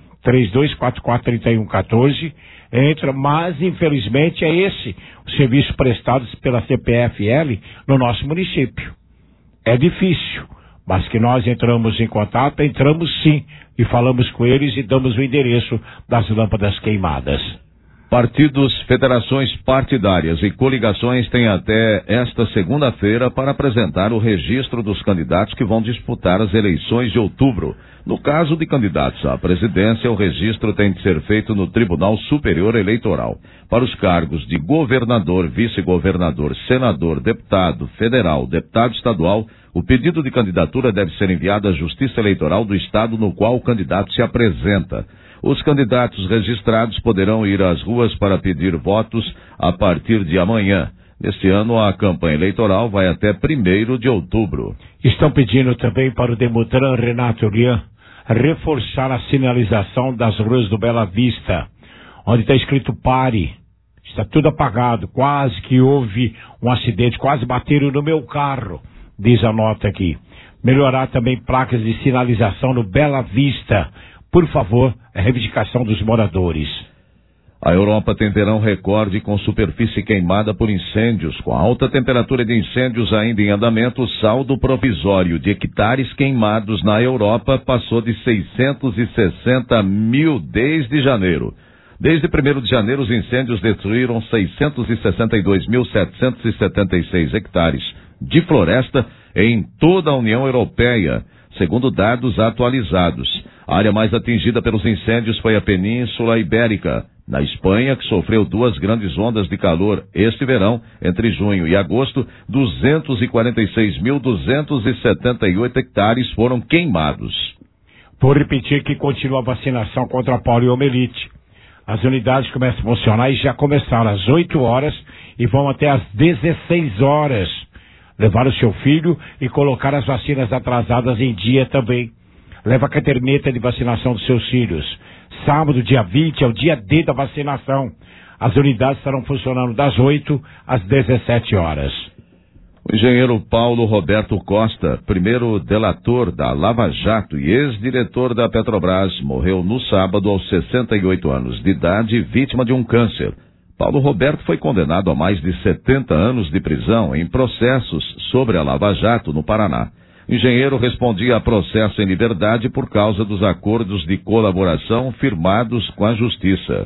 3244-3114, entra, mas infelizmente é esse o serviço prestado pela CPFL no nosso município. É difícil, mas que nós entramos em contato, entramos sim, e falamos com eles e damos o endereço das lâmpadas queimadas. Partidos, federações partidárias e coligações têm até esta segunda-feira para apresentar o registro dos candidatos que vão disputar as eleições de outubro. No caso de candidatos à presidência, o registro tem de ser feito no Tribunal Superior Eleitoral. Para os cargos de governador, vice-governador, senador, deputado federal, deputado estadual, o pedido de candidatura deve ser enviado à Justiça Eleitoral do estado no qual o candidato se apresenta. Os candidatos registrados poderão ir às ruas para pedir votos a partir de amanhã. Neste ano, a campanha eleitoral vai até 1º de outubro. Estão pedindo também para o Demutran Renato Lian reforçar a sinalização das ruas do Bela Vista, onde está escrito pare. Está tudo apagado, quase que houve um acidente, quase bateram no meu carro, diz a nota aqui. Melhorar também placas de sinalização no Bela Vista. Por favor, a reivindicação dos moradores. A Europa tem verão recorde com superfície queimada por incêndios. Com a alta temperatura de incêndios ainda em andamento, o saldo provisório de hectares queimados na Europa passou de 660 mil desde janeiro. Desde 1º de janeiro, os incêndios destruíram 662.776 hectares de floresta em toda a União Europeia, segundo dados atualizados. A área mais atingida pelos incêndios foi a Península Ibérica, na Espanha, que sofreu 2 grandes ondas de calor este verão, entre junho e agosto. 246.278 hectares foram queimados. Vou repetir que continua a vacinação contra a poliomielite. As unidades começam a funcionar e já começaram às 8 horas e vão até às 16 horas. Levar o seu filho e colocar as vacinas atrasadas em dia também. Leva a caderneta de vacinação dos seus filhos. Sábado, dia 20, é o dia D da vacinação. As unidades estarão funcionando das 8 às 17 horas. O engenheiro Paulo Roberto Costa, primeiro delator da Lava Jato e ex-diretor da Petrobras, morreu no sábado aos 68 anos de idade, vítima de um câncer. Paulo Roberto foi condenado a mais de 70 anos de prisão em processos sobre a Lava Jato no Paraná. O engenheiro respondia a processo em liberdade por causa dos acordos de colaboração firmados com a Justiça.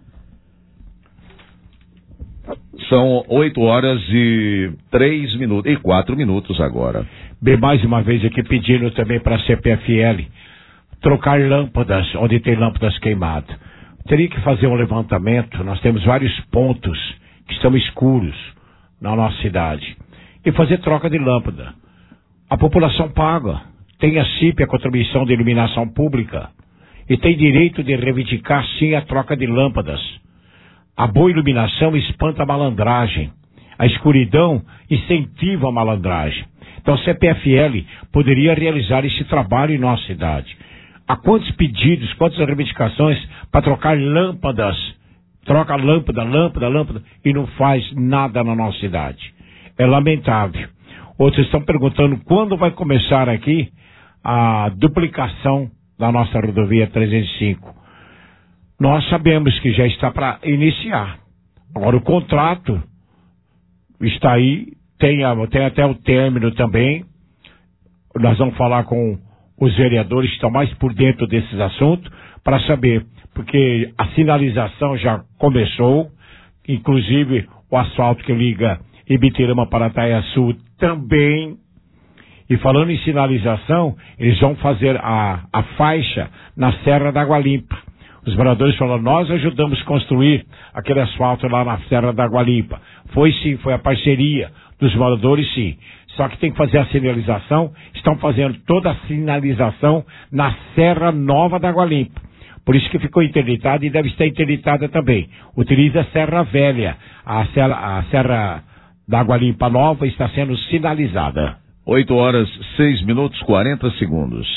São 8 horas e 4 minutos agora. Bem, mais uma vez aqui pedindo também para a CPFL trocar lâmpadas, onde tem lâmpadas queimadas. Teria que fazer um levantamento, nós temos vários pontos que estão escuros na nossa cidade. E fazer troca de lâmpada. A população paga, tem a CIP, a contribuição de iluminação pública, e tem direito de reivindicar sim a troca de lâmpadas. A boa iluminação espanta a malandragem, a escuridão incentiva a malandragem. Então a CPFL poderia realizar esse trabalho em nossa cidade. Há quantos pedidos, quantas reivindicações para trocar lâmpadas? Troca lâmpada, e não faz nada na nossa cidade. É lamentável. Outros estão perguntando quando vai começar aqui a duplicação da nossa rodovia 305. Nós sabemos que já está para iniciar. Agora o contrato está aí tem até o término também. Nós vamos falar com os vereadores que estão mais por dentro desses assuntos, para saber, porque a sinalização já começou, inclusive o asfalto que liga Ibitirama para Taiaçu também. E falando em sinalização, eles vão fazer a faixa na Serra da Água Limpa. Os moradores falaram, nós ajudamos a construir aquele asfalto lá na Serra da Água Limpa. Foi sim, foi a parceria dos moradores, sim. Só que tem que fazer a sinalização, estão fazendo toda a sinalização na Serra Nova da Água Limpa. Por isso que ficou interditada e deve estar interditada também. Utiliza a Serra Velha. A Serra da Água Limpa Nova está sendo sinalizada. 8h06, 40 segundos.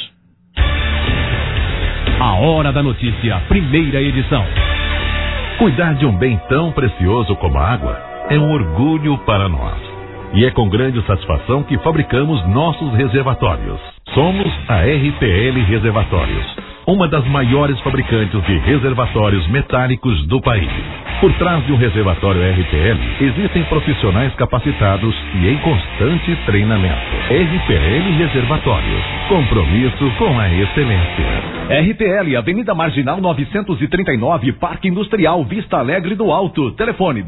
A Hora da Notícia, primeira edição. Cuidar de um bem tão precioso como a água é um orgulho para nós. E é com grande satisfação que fabricamos nossos reservatórios. Somos a RPL Reservatórios, uma das maiores fabricantes de reservatórios metálicos do país. Por trás de um reservatório RPL, existem profissionais capacitados e em constante treinamento. RPL Reservatórios, compromisso com a excelência. RPL, Avenida Marginal 939, Parque Industrial, Vista Alegre do Alto. Telefone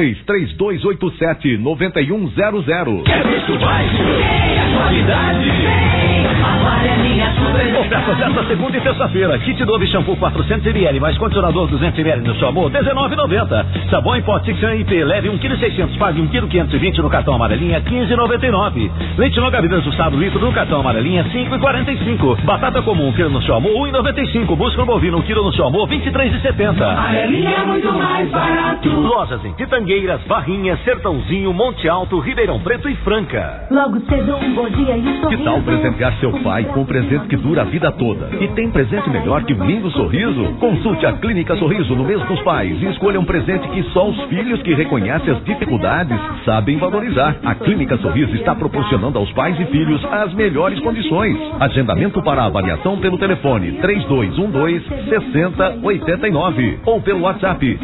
16-3287-9100. Quer preço baixo? Tem a qualidade. Amarelinha super. Ofertas esta segunda e terça-feira. Kit Dove shampoo 400ml mais condicionador 200ml no seu amor, R$19,90. Sabão em pó Tixan IP, leve 1,6 kg, pague 1,520 kg no cartão amarelinha, R$15,99. Leite longa vida ajustado litro no cartão amarelinha, R$5,45. Batata comum, quilo no seu amor, R$1,95. Músculo bovino, quilo no seu amor, R$23,70. Amarelinha é muito mais barato. Lojas em Pitangueiras, Barrinha, Sertãozinho, Monte Alto, Ribeirão Preto e Franca. Logo cedo, um bom dia e um sorriso. Que tal presentear seu pai com um presente que dura a vida toda? E tem presente melhor que um lindo sorriso? Consulte a Clínica Sorriso no mês dos pais e escolha um presente que só os filhos que reconhecem as dificuldades sabem valorizar. A Clínica Sorriso está proporcionando aos pais e filhos as melhores condições. Agendamento para avaliação pelo telefone 3212-6089 ou pelo WhatsApp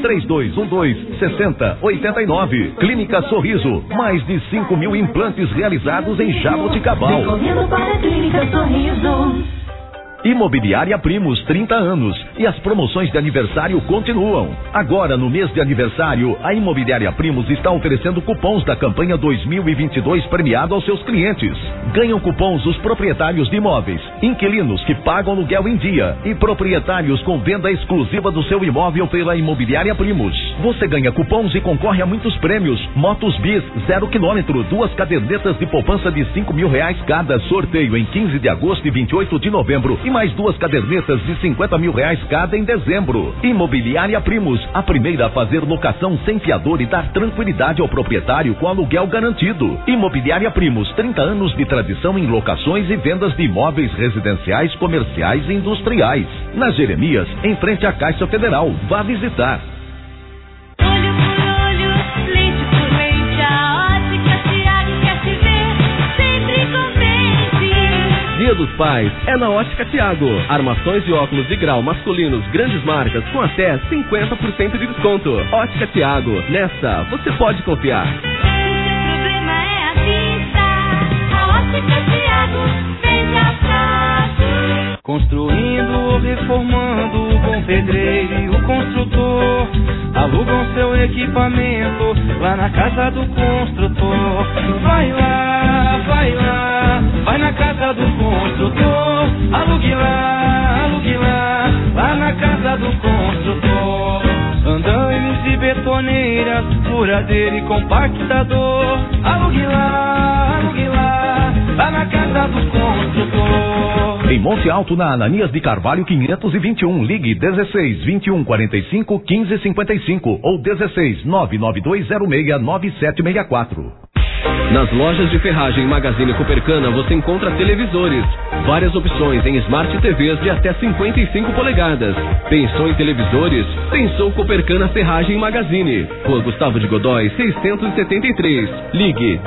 3212-6089. Clínica Sorriso, mais de 5.000 implantes realizados em Jaboticabal. Correndo para a Clínica Sorriso. Imobiliária Primos, 30 anos. E as promoções de aniversário continuam. Agora, no mês de aniversário, a Imobiliária Primos está oferecendo cupons da campanha 2022 premiado aos seus clientes. Ganham cupons os proprietários de imóveis, inquilinos que pagam aluguel em dia e proprietários com venda exclusiva do seu imóvel pela Imobiliária Primos. Você ganha cupons e concorre a muitos prêmios. Motos Bis, 0 km, 2 cadernetas de poupança de R$5.000 cada. Sorteio em 15 de agosto e 28 de novembro. E mais 2 cadernetas de R$50.000 cada em dezembro. Imobiliária Primos, a primeira a fazer locação sem fiador e dar tranquilidade ao proprietário com aluguel garantido. Imobiliária Primos, 30 anos de tradição em locações e vendas de imóveis residenciais, comerciais e industriais. Na Jeremias, em frente à Caixa Federal. Vá visitar. Olho por olho, lente por lente, a Ótica Thiago quer te ver sempre contente. Dia dos Pais é na Ótica Thiago. Armações e óculos de grau masculinos, grandes marcas com até 50% de desconto. Ótica Thiago, nessa você pode confiar. O problema é a vista. A Ótica Thiago vem já prazo. Construindo ou reformando, o bom pedreiro e o construtor alugam seu equipamento lá na casa do construtor. Vai lá, vai na casa do construtor. Alugue lá, lá na casa do construtor. Andaimes e betoneiras, furadeira e compactador. Alugue lá, lá na casa do construtor. Em Monte Alto, na Ananias de Carvalho 521, ligue 16-2145-1555 ou 16-99206-9764. Nas lojas de ferragem Magazine Copercana você encontra televisores. Várias opções em Smart TVs de até 55 polegadas. Pensou em televisores? Pensou Copercana Ferragem Magazine. Rua Gustavo de Godói, 673. Ligue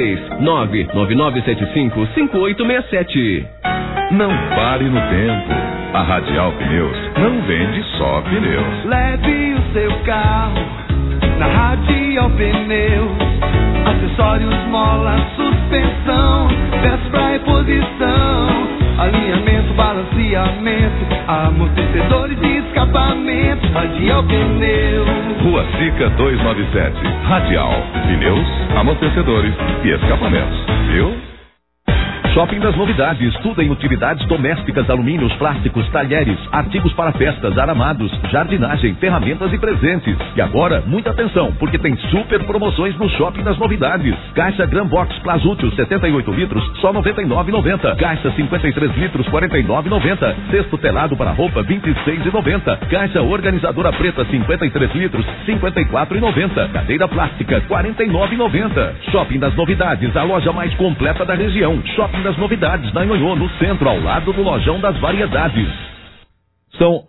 16-99975-5867. Não pare no tempo. A Radial Pneus não vende só pneus. Leve o seu carro na Radial Pneus. acessórios, mola, suspensão, peças pra reposição, alinhamento, balanceamento, amortecedores e escapamento, radial pneu. Rua Sica 297, Radial, pneus, amortecedores e escapamentos, viu? Shopping das Novidades, tudo em utilidades domésticas, alumínios, plásticos, talheres, artigos para festas, aramados, jardinagem, ferramentas e presentes. E agora, muita atenção, porque tem super promoções no Shopping das Novidades. Caixa Gran Box Plasútil 78 litros, só R$ 99,90. Caixa 53 litros, R$ 49,90. Cesto telado para roupa, R$ 26,90. Caixa organizadora preta 53 litros, R$ 54,90. Cadeira plástica, R$ 49,90. Shopping das Novidades, a loja mais completa da região. Shopping das Novidades, na Nhonhô, no centro, ao lado do Lojão das Variedades. São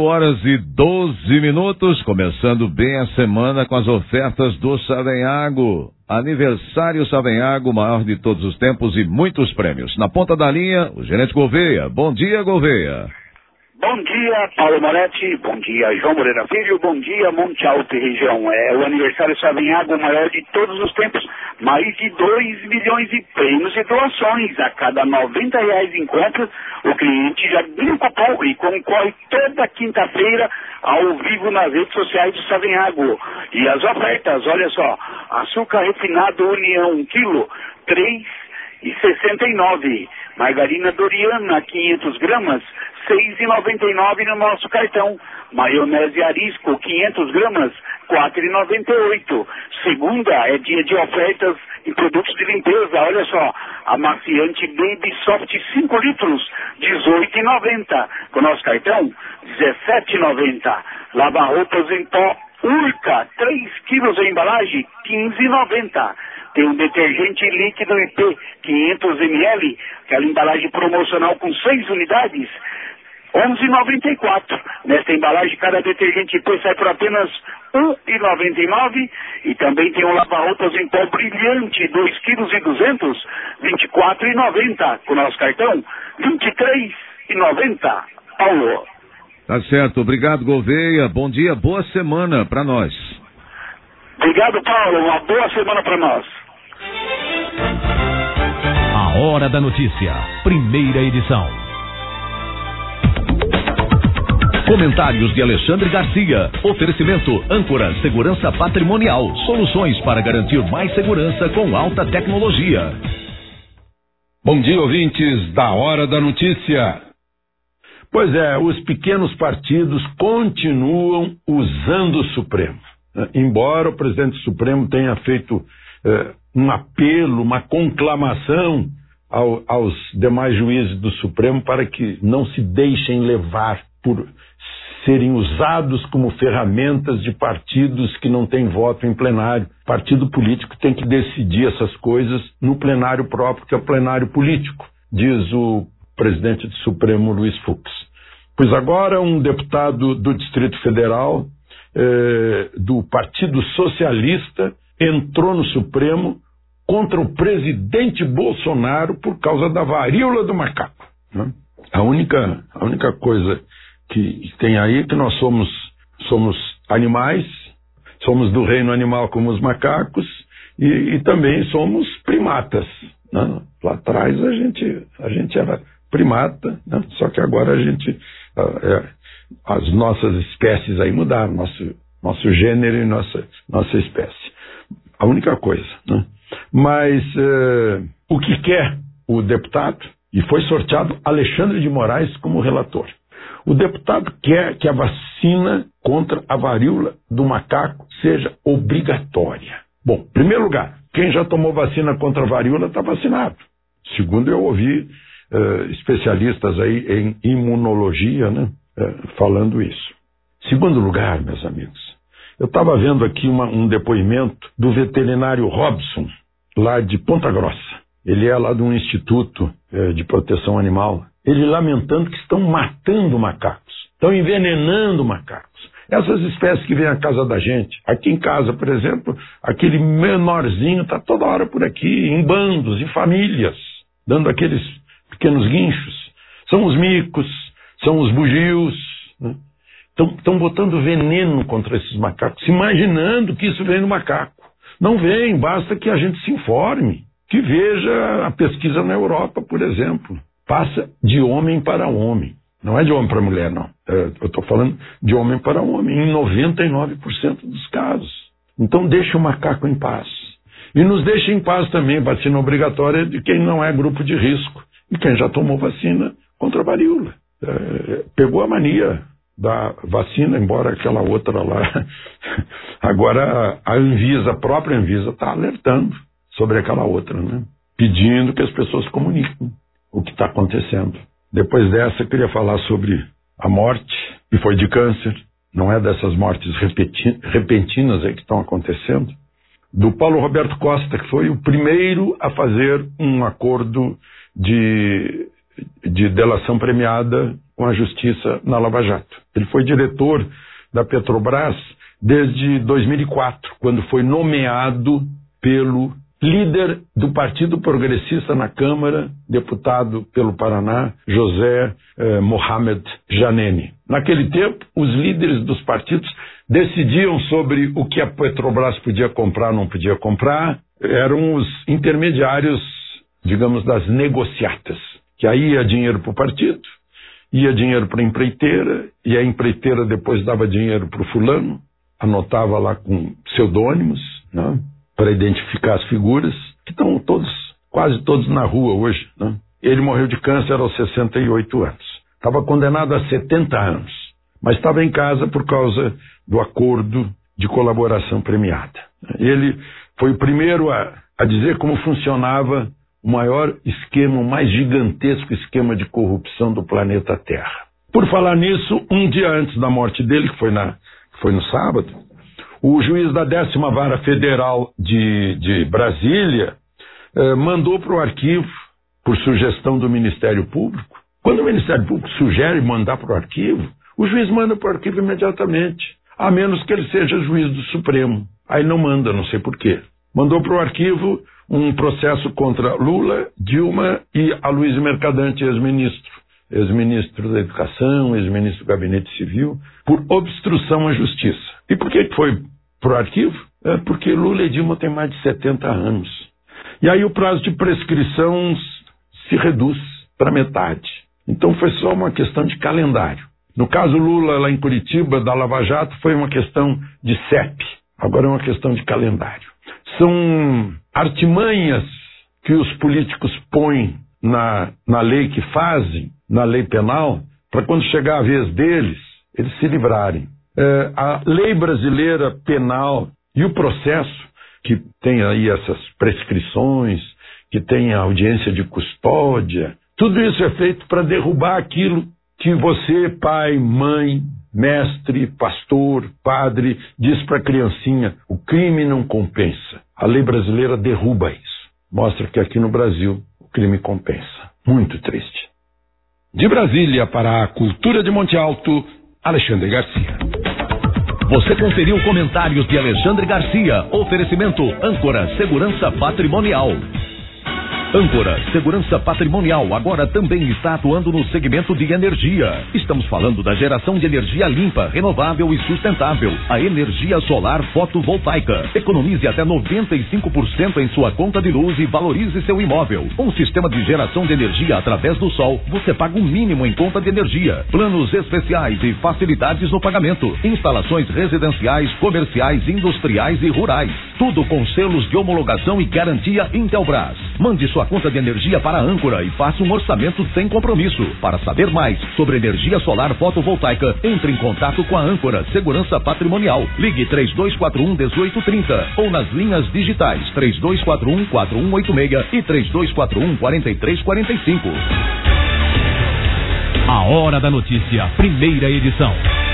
8h12, começando bem a semana com as ofertas do Savenhago. Aniversário Savenhago, maior de todos os tempos e muitos prêmios. Na ponta da linha, o gerente Gouveia. Bom dia, Gouveia. Bom dia, Paulo Moretti, bom dia, João Moreira Filho, bom dia, Monte Alto e região. É o aniversário Savenhago, o maior de todos os tempos, mais de 2 milhões de prêmios e doações. A cada R$90 em compras, o cliente já ganha um cupom e concorre toda quinta-feira ao vivo nas redes sociais do Savenhago. E as ofertas, olha só, açúcar refinado União 1 kg, R$3,69. Margarina Doriana, 500 gramas, R$6,99 no nosso cartão. Maionese Arisco, 500 gramas, R$4,98. Segunda é dia de ofertas em produtos de limpeza. Olha só, amaciante Baby Soft 5 litros, R$18,90. Com nosso cartão, R$17,90. Lava-roupas em pó Urca, 3 quilos em embalagem, R$15,90. Tem um detergente líquido IP, 500 ml, aquela embalagem promocional com 6 unidades, R$11,94. Nesta embalagem, cada detergente IP sai por apenas R$1,99. E também tem um lava-roupas em pó brilhante, 2,2 kg, R$24,90. Com nosso cartão, R$23,90. Paulo. Tá certo, obrigado, Gouveia. Bom dia, boa semana para nós. Obrigado, Paulo. Uma boa semana para nós. A Hora da Notícia, primeira edição. Comentários de Alexandre Garcia. Oferecimento Âncora Segurança Patrimonial. Soluções para garantir mais segurança com alta tecnologia. Bom dia, ouvintes da Hora da Notícia. Pois é, os pequenos partidos continuam usando o Supremo. Embora o presidente do Supremo tenha feito um apelo, uma conclamação aos demais juízes do Supremo para que não se deixem levar por serem usados como ferramentas de partidos que não têm voto em plenário. Partido político tem que decidir essas coisas no plenário próprio, que é o plenário político, diz o presidente do Supremo, Luiz Fux. Pois agora um deputado do Distrito Federal, do Partido Socialista, entrou no Supremo contra o presidente Bolsonaro por causa da varíola do macaco. Né? A única coisa que tem aí é que nós somos animais, somos do reino animal como os macacos e também somos primatas. Né? Lá atrás a gente era primata, né? Só que agora as nossas espécies aí mudaram, nosso gênero e nossa espécie. A única coisa. Né? Mas o que quer o deputado, e foi sorteado Alexandre de Moraes como relator, o deputado quer que a vacina contra a varíola do macaco seja obrigatória. Bom, em primeiro lugar, quem já tomou vacina contra a varíola está vacinado. Segundo eu ouvi especialistas aí em imunologia, né, falando isso. Segundo lugar, meus amigos, eu estava vendo aqui um depoimento do veterinário Robson, lá de Ponta Grossa. Ele é lá de um instituto de proteção animal. Ele lamentando que estão matando macacos, estão envenenando macacos. Essas espécies que vêm à casa da gente. Aqui em casa, por exemplo, aquele menorzinho está toda hora por aqui, em bandos, em famílias, dando aqueles pequenos guinchos. São os micos, são os bugios, né? Estão botando veneno contra esses macacos, imaginando que isso vem do macaco. Não vem, basta que a gente se informe, que veja a pesquisa na Europa, por exemplo. Passa de homem para homem. Não é de homem para mulher, não. Eu estou falando de homem para homem, em 99% dos casos. Então deixe o macaco em paz. E nos deixe em paz também vacina obrigatória de quem não é grupo de risco. E quem já tomou vacina contra a varíola. Pegou a mania da vacina, embora aquela outra lá. Agora a Anvisa, a própria Anvisa, está alertando sobre aquela outra, né? Pedindo que as pessoas comuniquem o que está acontecendo. Depois dessa, eu queria falar sobre a morte, que foi de câncer, não é dessas mortes repentinas aí que estão acontecendo, do Paulo Roberto Costa, que foi o primeiro a fazer um acordo de delação premiada com a Justiça na Lava Jato. Ele foi diretor da Petrobras desde 2004, quando foi nomeado pelo líder do Partido Progressista na Câmara, deputado pelo Paraná, José Mohamed Janene. Naquele tempo, os líderes dos partidos decidiam sobre o que a Petrobras podia comprar ou não podia comprar, eram os intermediários, digamos, das negociatas, que aí ia dinheiro para o partido, ia dinheiro para a empreiteira, e a empreiteira depois dava dinheiro para o fulano, anotava lá com pseudônimos, né, para identificar as figuras, que estão quase todos na rua hoje, né? Ele morreu de câncer aos 68 anos. Estava condenado a 70 anos, mas estava em casa por causa do acordo de colaboração premiada. Ele foi o primeiro a dizer como funcionava o maior esquema, o mais gigantesco esquema de corrupção do planeta Terra. Por falar nisso, um dia antes da morte dele, que foi no sábado, o juiz da 10ª Vara Federal de Brasília mandou para o arquivo, por sugestão do Ministério Público. Quando o Ministério Público sugere mandar para o arquivo, o juiz manda para o arquivo imediatamente, a menos que ele seja juiz do Supremo. Aí não manda, não sei por quê. Mandou para o arquivo um processo contra Lula, Dilma e Aloysio Mercadante, ex-ministro da Educação, ex-ministro do Gabinete Civil, por obstrução à justiça. E por que foi para o arquivo? Porque Lula e Dilma têm mais de 70 anos. E aí o prazo de prescrição se reduz para metade. Então foi só uma questão de calendário. No caso Lula, lá em Curitiba, da Lava Jato, foi uma questão de CEP. Agora é uma questão de calendário. São artimanhas que os políticos põem na lei que fazem, na lei penal, para quando chegar a vez deles, eles se livrarem. A lei brasileira penal e o processo, que tem aí essas prescrições, que tem a audiência de custódia, tudo isso é feito para derrubar aquilo que você, pai, mãe, mestre, pastor, padre, diz para a criancinha: o crime não compensa. A lei brasileira derruba isso. Mostra que aqui no Brasil o crime compensa. Muito triste. De Brasília para a Cultura de Monte Alto, Alexandre Garcia. Você conferiu comentários de Alexandre Garcia. Oferecimento Âncora Segurança Patrimonial. Âncora Segurança Patrimonial agora também está atuando no segmento de energia. Estamos falando da geração de energia limpa, renovável e sustentável. A energia solar fotovoltaica. Economize até 95% em sua conta de luz e valorize seu imóvel. Um sistema de geração de energia através do sol. Você paga um mínimo em conta de energia. Planos especiais e facilidades no pagamento. Instalações residenciais, comerciais, industriais e rurais. Tudo com selos de homologação e garantia Intelbras. Mande sua conta de energia para a Âncora e faça um orçamento sem compromisso. Para saber mais sobre energia solar fotovoltaica, entre em contato com a Âncora Segurança Patrimonial. Ligue 3241-1830 ou nas linhas digitais 3241-4186 e 3241-4345. A Hora da Notícia, primeira edição.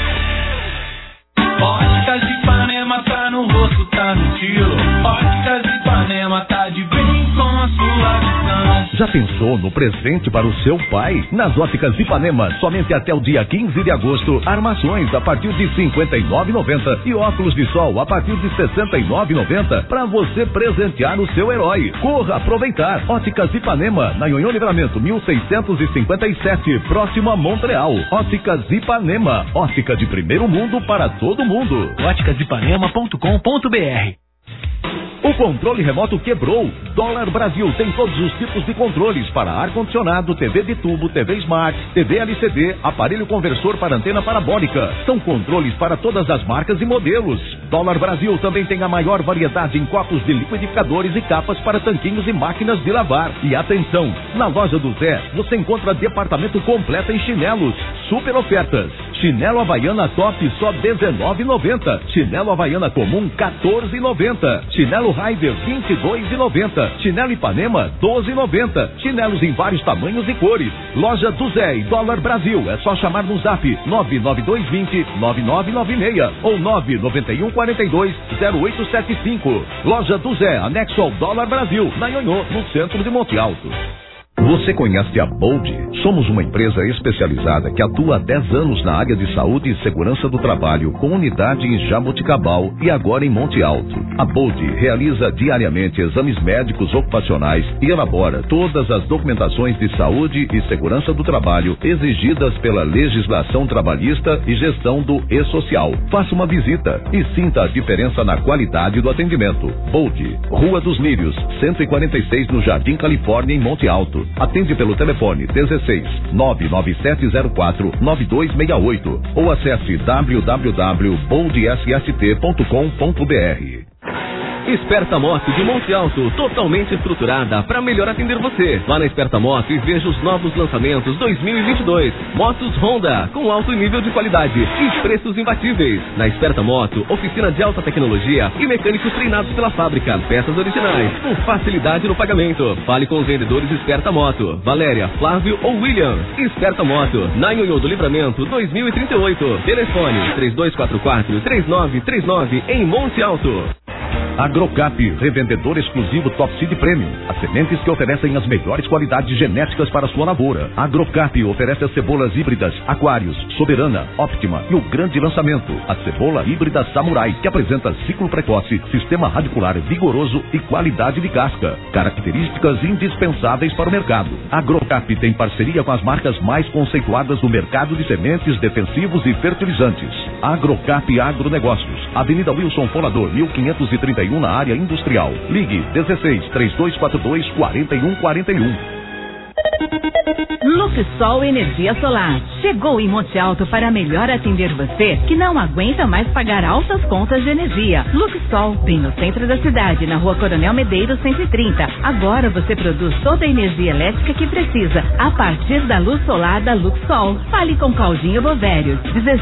Óticas Ipanema tá no rosto, tá no estilo. Óticas Ipanema tá de bem com a sua visão. Já pensou no presente para o seu pai? Nas Óticas Ipanema, somente até o dia 15 de agosto, armações a partir de R$ 59,90 e óculos de sol a partir de R$ 69,90 para você presentear o seu herói. Corra aproveitar. Óticas Ipanema, na Nhonhô Livramento 1657, próximo a Montreal. Óticas Ipanema, ótica de primeiro mundo para todo mundo. óticasipanema.com.br O controle remoto quebrou. Dólar Brasil tem todos os tipos de controles para ar-condicionado, TV de tubo, TV Smart, TV LCD, aparelho conversor para antena parabólica. São controles para todas as marcas e modelos. Dólar Brasil também tem a maior variedade em copos de liquidificadores e capas para tanquinhos e máquinas de lavar. E atenção, na loja do Zé você encontra departamento completo em chinelos. Super ofertas. Chinelo Havaiana Top só R$19,90. Chinelo Havaiana Comum R$14,90. Chinelo Raider R$22,90. Chinelo Ipanema R$12,90. Chinelos em vários tamanhos e cores. Loja do Zé e Dólar Brasil. É só chamar no zap 99220-9996 ou 99142-0875. Loja do Zé, anexo ao Dólar Brasil, na Ionhô, no centro de Monte Alto. Você conhece a Bold? Somos uma empresa especializada que atua há 10 anos na área de saúde e segurança do trabalho, com unidade em Jaboticabal e agora em Monte Alto. A Bold realiza diariamente exames médicos ocupacionais e elabora todas as documentações de saúde e segurança do trabalho exigidas pela legislação trabalhista e gestão do E-Social. Faça uma visita e sinta a diferença na qualidade do atendimento. Bold, Rua dos Lírios, 146 no Jardim Califórnia, em Monte Alto. Atende pelo telefone 16-99704-9268 ou acesse www.boldsst.com.br. Esperta Moto de Monte Alto, totalmente estruturada para melhor atender você. Vá na Esperta Moto e veja os novos lançamentos 2022. Motos Honda, com alto nível de qualidade e preços imbatíveis. Na Esperta Moto, oficina de alta tecnologia e mecânicos treinados pela fábrica. Peças originais, com facilidade no pagamento. Fale com os vendedores Esperta Moto, Valéria, Flávio ou William. Esperta Moto, na Ionhô do Livramento 2038. Telefone 3244-3939 em Monte Alto. Agrocap, revendedor exclusivo Top Seed Premium. As sementes que oferecem as melhores qualidades genéticas para a sua lavoura. Agrocap oferece as cebolas híbridas Aquários, Soberana, Optima e o grande lançamento, a cebola híbrida Samurai, que apresenta ciclo precoce, sistema radicular vigoroso e qualidade de casca. Características indispensáveis para o mercado. Agrocap tem parceria com as marcas mais conceituadas do mercado de sementes, defensivos e fertilizantes. Agrocap Agronegócios, Avenida Wilson Fonador, 1531, na área industrial. Ligue 16-3242-4141. Luxol Energia Solar. Chegou em Monte Alto para melhor atender você que não aguenta mais pagar altas contas de energia. Luxol, bem no centro da cidade, na Rua Coronel Medeiros 130. Agora você produz toda a energia elétrica que precisa a partir da luz solar da Luxol. Fale com Claudinho Bovérios.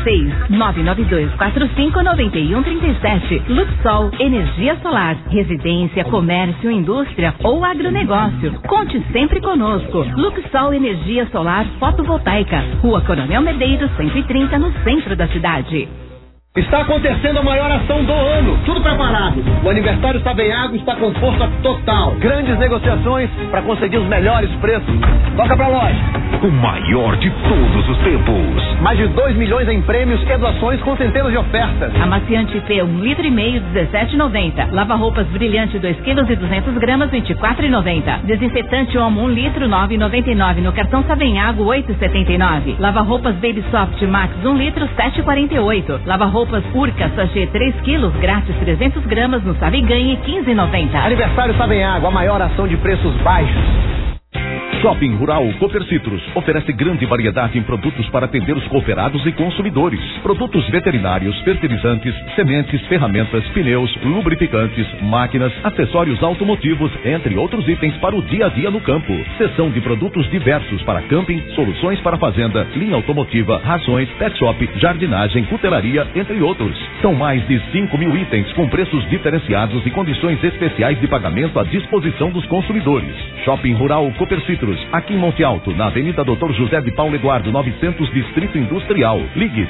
16-99245-9137. Luxol Energia Solar. Residência, comércio, indústria ou agronegócio. Conte sempre conosco. Luxol Energia Solar Fotovoltaica, Rua Coronel Medeiros 130, no centro da cidade. Está acontecendo a maior ação do ano, tudo preparado. O aniversário Savenhago está com força total. Grandes negociações para conseguir os melhores preços. Toca pra loja. O maior de todos os tempos. Mais de 2 milhões em prêmios e doações com centenas de ofertas. Amaciante P, 1,5 litro, R$17,90. Lava-roupas Brilhante, 2 quilos e 200 gramas, R$24,90. Desinfetante Omo, 1 litro, R$9,99. No cartão Savenhago, R$8,79. Lava-roupas Baby Soft Max, 1 litro, R$7,48. Lava-roupas Urca Sachê 3 quilos, grátis 300 gramas no Sabe e Ganhe, R$15,90. Aniversário Savenhago, a maior ação de preços baixos. Shopping Rural Cooper Citrus oferece grande variedade em produtos para atender os cooperados e consumidores. Produtos veterinários, fertilizantes, sementes, ferramentas, pneus, lubrificantes, máquinas, acessórios automotivos, entre outros itens para o dia a dia no campo. Seção de produtos diversos para camping, soluções para fazenda, linha automotiva, rações, pet shop, jardinagem, cutelaria, entre outros. São mais de 5.000 itens com preços diferenciados e condições especiais de pagamento à disposição dos consumidores. Shopping Rural Cooper Citrus, aqui em Monte Alto, na Avenida Dr. José de Paulo Eduardo, 900, Distrito Industrial. Ligue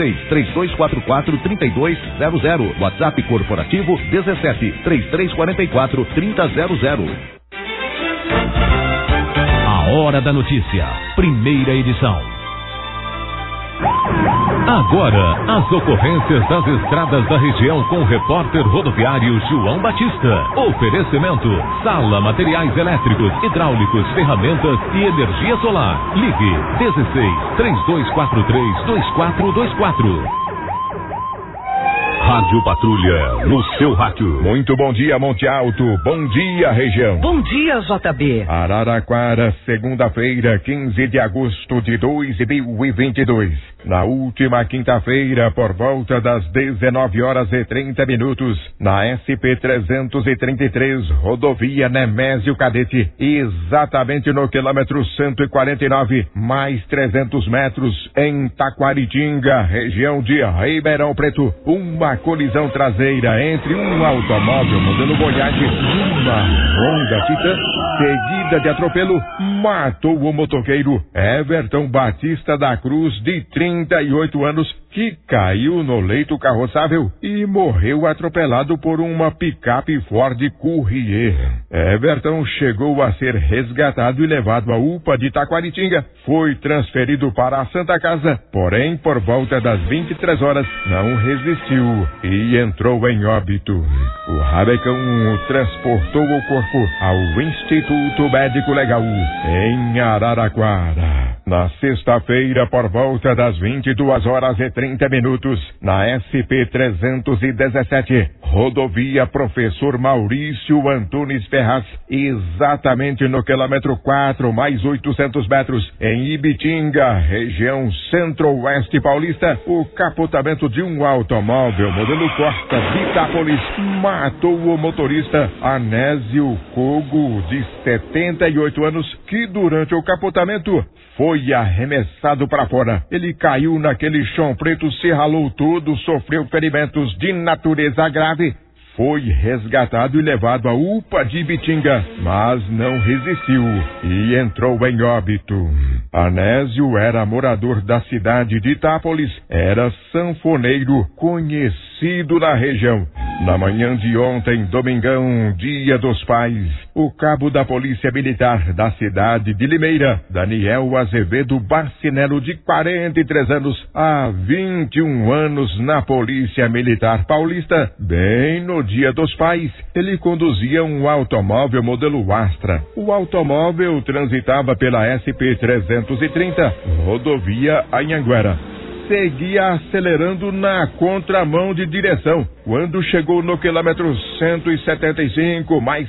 16-3244-3200. WhatsApp corporativo 17-3344-3000. A Hora da Notícia, primeira edição. Agora, as ocorrências das estradas da região com o repórter rodoviário João Batista. Oferecimento: Sala Materiais Elétricos, Hidráulicos, Ferramentas e Energia Solar. Ligue 16-3243-2424. Rádio Patrulha, no seu rádio. Muito bom dia, Monte Alto. Bom dia, região. Bom dia, JB. Araraquara, segunda-feira, 15 de agosto de 2022. Na última quinta-feira, por volta das 19h30, na SP-333, rodovia Nemésio Cadete, exatamente no quilômetro 149, mais 300 metros, em Taquaritinga, região de Ribeirão Preto, uma colisão traseira entre um automóvel modelo Voyage e uma Honda Titan, seguida de atropelo, matou o motoqueiro Everton Batista da Cruz, de 38 anos, que caiu no leito carroçável e morreu atropelado por uma picape Ford Courier. Everton chegou a ser resgatado e levado à UPA de Taquaritinga. Foi transferido para a Santa Casa, porém, por volta das 23 horas, não resistiu e entrou em óbito. O Rabecão transportou o corpo ao Instituto Médico Legal, em Araraquara. Na sexta-feira, por volta das 22h30, na SP-317, rodovia Professor Maurício Antunes Ferraz, exatamente no quilômetro 4, mais 800 metros, em Ibitinga, região centro-oeste paulista, o capotamento de um automóvel modelo Costa Vitápolis matou o motorista Anésio Cogo, de 78 anos, que durante o capotamento foi arremessado para fora. Ele caiu naquele chão preto, se ralou todo, sofreu ferimentos de natureza grave. Foi resgatado e levado à UPA de Ibitinga, mas não resistiu e entrou em óbito. Anésio era morador da cidade de Itápolis, era sanfoneiro conhecido na região. Na manhã de ontem, domingão, Dia dos Pais, o cabo da Polícia Militar da cidade de Limeira, Daniel Azevedo Barcinello, de 43 anos, há 21 anos na Polícia Militar Paulista, bem no Dia dos Pais, ele conduzia um automóvel modelo Astra. O automóvel transitava pela SP-330, rodovia Anhanguera. Seguia acelerando na contramão de direção. Quando chegou no quilômetro 175, mais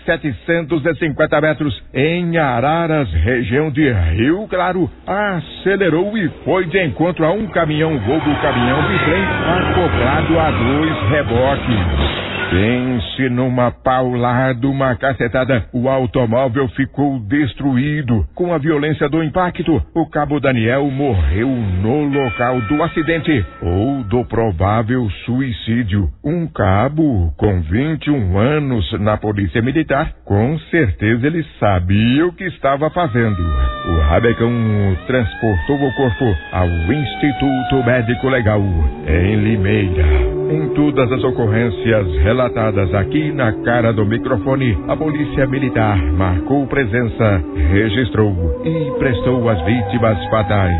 750 metros, em Araras, região de Rio Claro, acelerou e foi de encontro a um caminhão Volvo caminhão de trem acoplado a 2 reboques. Pense numa paulada, uma cacetada. O automóvel ficou destruído. Com a violência do impacto, o cabo Daniel morreu no local do acidente ou do provável suicídio. Um cabo com 21 anos na Polícia Militar, com certeza ele sabia o que estava fazendo. O Rabecão transportou o corpo ao Instituto Médico Legal, em Limeira. Em todas as ocorrências relatadas aqui na cara do microfone, a Polícia Militar marcou presença, registrou e prestou às vítimas fatais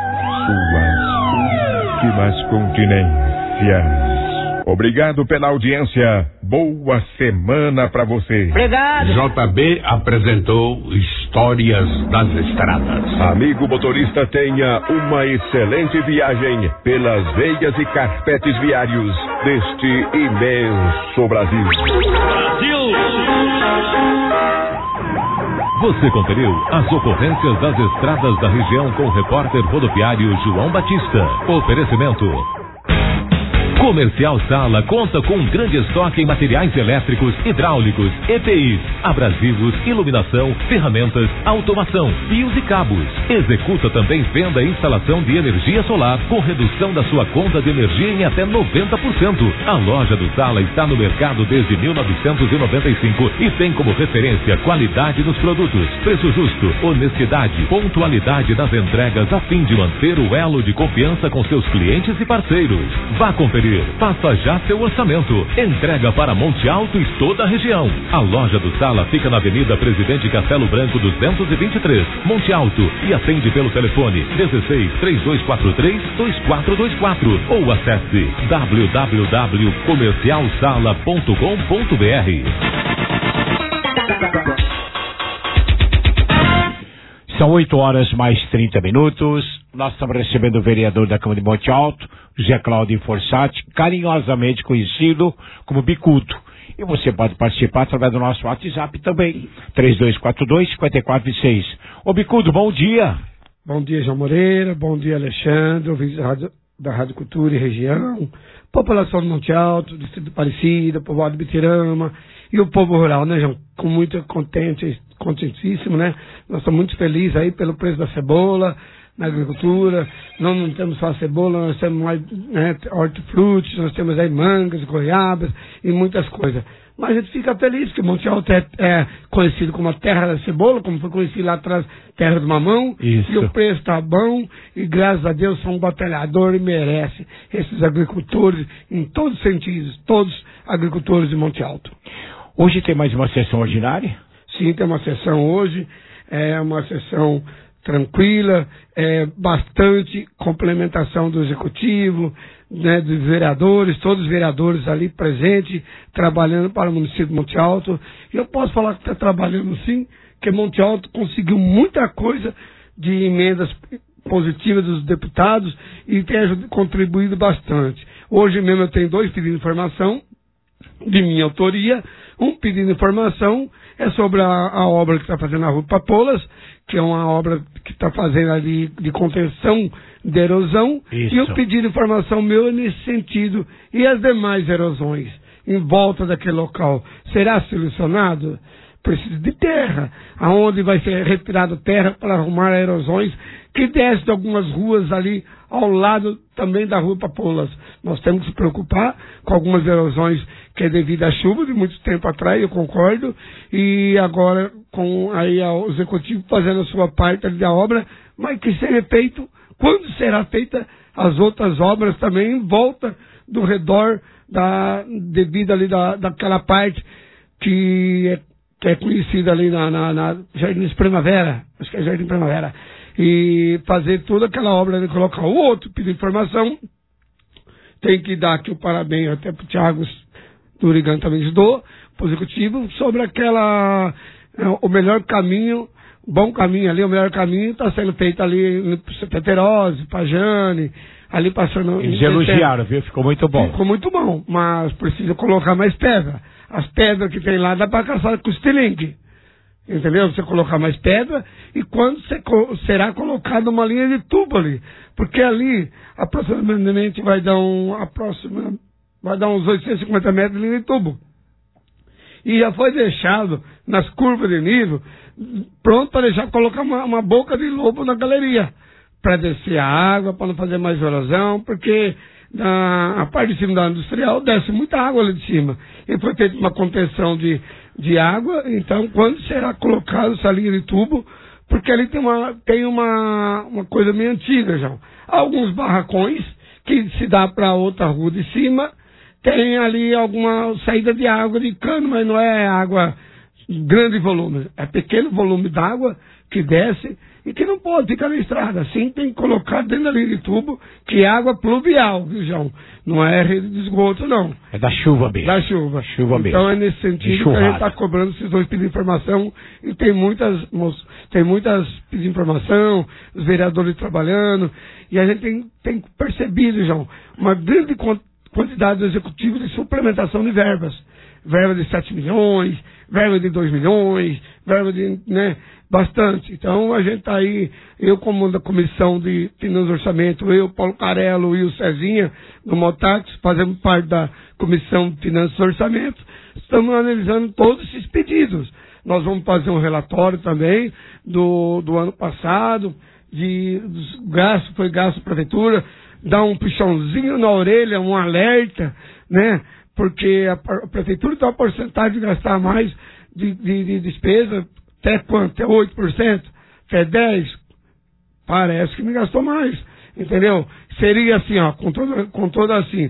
suas últimas continências. Obrigado pela audiência. Boa semana pra você. Obrigado. JB apresentou Histórias das Estradas. Amigo motorista, tenha uma excelente viagem pelas veias e carpetes viários deste imenso Brasil. Você conferiu as ocorrências das estradas da região com o repórter rodoviário João Batista. Oferecimento. Comercial Sala conta com um grande estoque em materiais elétricos, hidráulicos, EPIs, abrasivos, iluminação, ferramentas, automação, fios e cabos. Executa também venda e instalação de energia solar com redução da sua conta de energia em até 90%. A loja do Sala está no mercado desde 1995 e tem como referência qualidade nos produtos, preço justo, honestidade, pontualidade nas entregas a fim de manter o elo de confiança com seus clientes e parceiros. Vá conferir. Faça já seu orçamento. Entrega para Monte Alto e toda a região. A loja do Sala fica na Avenida Presidente Castelo Branco 223, Monte Alto, e atende pelo telefone 16-3243-2424 ou acesse www.comercialsala.com.br. São 8h mais 30. Nós estamos recebendo o vereador da Câmara de Monte Alto, José Cláudio Fossati, carinhosamente conhecido como Bicudo. E você pode participar através do nosso WhatsApp também, 3242-5426. Ô Bicudo, bom dia. Bom dia, João Moreira, bom dia, Alexandre, ouvintes da Rádio Cultura e região, população do Monte Alto, Distrito de Aparecida, povoado de Bitirama e o povo rural, né, João? Com muito contentíssimo, né? Nós estamos muito felizes aí pelo preço da cebola na agricultura. Nós não temos só a cebola, nós temos mais, né, hortifrutis, nós temos aí mangas, goiabas e muitas coisas. Mas a gente fica feliz que Monte Alto é conhecido como a terra da cebola, como foi conhecido lá atrás, terra do mamão. Isso. E o preço está bom e graças a Deus são um batalhador e merece esses agricultores em todos os sentidos, todos agricultores de Monte Alto. Hoje tem mais uma sessão ordinária? Sim, tem uma sessão hoje, é uma sessão tranquila, bastante complementação do executivo, né, dos vereadores, todos os vereadores ali presentes, trabalhando para o município de Monte Alto. E eu posso falar que está trabalhando sim, que Monte Alto conseguiu muita coisa de emendas positivas dos deputados e tem contribuído bastante. Hoje mesmo eu tenho 2 pedidos de informação de minha autoria. Um pedido de informação é sobre a obra que está fazendo na Rua Papolas, que é uma obra que está fazendo ali de contenção de erosão. Isso. E o pedido de informação meu é nesse sentido. E as demais erosões em volta daquele local, será solucionado? Precisa de terra, aonde vai ser retirado terra para arrumar erosões que desce de algumas ruas ali ao lado também da Rua Papolas. Nós temos que se preocupar com algumas erosões que é devido à chuva de muito tempo atrás, eu concordo, e agora com aí o executivo fazendo a sua parte ali da obra, mas que seja feito, quando será feita as outras obras também em volta do redor devido ali daquela parte que é conhecida ali na Jardim Primavera, acho que é Jardim Primavera, e fazer toda aquela obra de colocar o outro, pedir informação. Tem que dar aqui o parabéns até para o Thiago Durigan também ajudou, para o executivo, sobre o melhor caminho, bom caminho ali, o melhor caminho está sendo feito ali para Peterose, para Jane, ali passando... Eles elogiaram, viu? Ficou muito bom. Ficou muito bom, mas precisa colocar mais pedra. As pedras que tem lá dá para caçar com estilingue. Entendeu? Você colocar mais pedra e quando será colocada uma linha de tubo ali. Porque ali aproximadamente vai dar uns 850 metros de linha de tubo. E já foi deixado nas curvas de nível pronto para deixar colocar uma boca de lobo na galeria. Para descer a água, para não fazer mais erosão, porque a parte de cima da industrial desce muita água ali de cima. E foi feita uma contenção de água, então quando será colocado essa linha de tubo, porque ali tem uma coisa meio antiga já. Alguns barracões que se dá para outra rua de cima, tem ali alguma saída de água de cano, mas não é água grande volume, é pequeno volume d'água que desce e que não pode ficar na estrada. Assim tem que colocar dentro da linha de tubo, que é água pluvial, viu, João? Não é rede de esgoto, não. É da chuva mesmo. Da chuva. Chuva mesmo. Então é nesse sentido que a gente está cobrando esses 2 pedidos de informação e tem muitas pedidos de informação, os vereadores trabalhando, e a gente tem percebido, João, uma grande quantidade do executivo de suplementação de verbas. Verba de 7 milhões, verba de 2 milhões, verba de, bastante. Então a gente está aí, eu como da Comissão de Finanças e Orçamento, eu, Paulo Carello e o Cezinha, do Motax, fazemos parte da Comissão de Finanças e Orçamento, estamos analisando todos esses pedidos. Nós vamos fazer um relatório também do ano passado, dos gastos, foi gasto da Prefeitura, dar um puxãozinho na orelha, um alerta, porque a Prefeitura tem uma porcentagem de gastar mais de despesa, até quanto? Até 8%? Até 10%? Parece que me gastou mais, entendeu? Seria assim, com toda assim,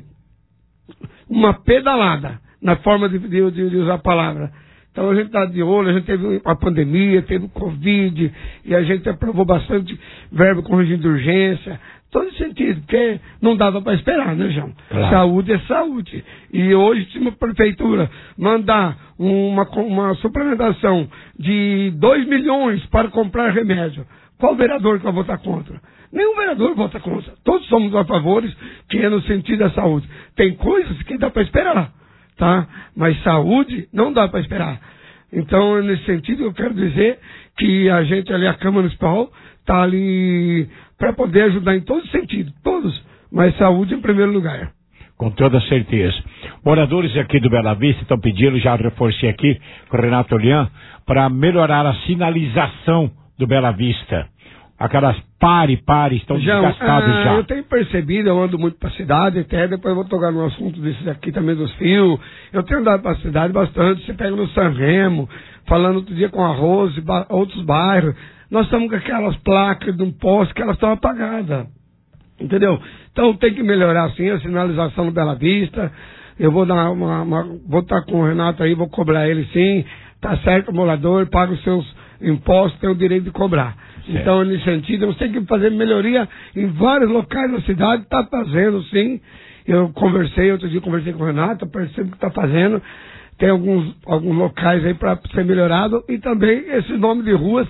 uma pedalada, na forma de usar a palavra. Então a gente está de olho, a gente teve a pandemia, teve o Covid, e a gente aprovou bastante verba com regime de urgência, todo sentido, porque não dava para esperar, né, João? Claro. Saúde é saúde. E hoje, se uma prefeitura mandar uma suplementação de 2 milhões para comprar remédio, Qual vereador que vai votar contra? Nenhum vereador vota contra. Todos somos a favores, que é no sentido da saúde. Tem coisas que dá para esperar, tá? Mas saúde não dá para esperar. Então, nesse sentido, eu quero dizer que a gente ali, a Câmara Municipal, está ali para poder ajudar em todos os sentidos, todos. Mas saúde em primeiro lugar. Com toda certeza. Moradores aqui do Bela Vista estão pedindo, já reforcei aqui com o Renato Olian, para melhorar a sinalização do Bela Vista. Aquelas pare, estão desgastadas já. Eu tenho percebido, eu ando muito para a cidade, até depois eu vou tocar no assunto desses aqui também dos fios. Eu tenho andado para a cidade bastante, você pega no Sanremo, falando outro dia com a Rose, outros bairros. Nós estamos com aquelas placas de um poste que elas estão apagadas. Entendeu? Então tem que melhorar sim a sinalização no Bela Vista. Eu vou dar vou estar com o Renato aí, vou cobrar ele sim. Tá certo, o morador paga os seus impostos, tem o direito de cobrar. Certo. Então, nesse sentido, nós temos que fazer melhoria em vários locais da cidade, está fazendo sim. Eu outro dia conversei com o Renato, percebo que está fazendo. Tem alguns locais aí para ser melhorado e também esse nome de ruas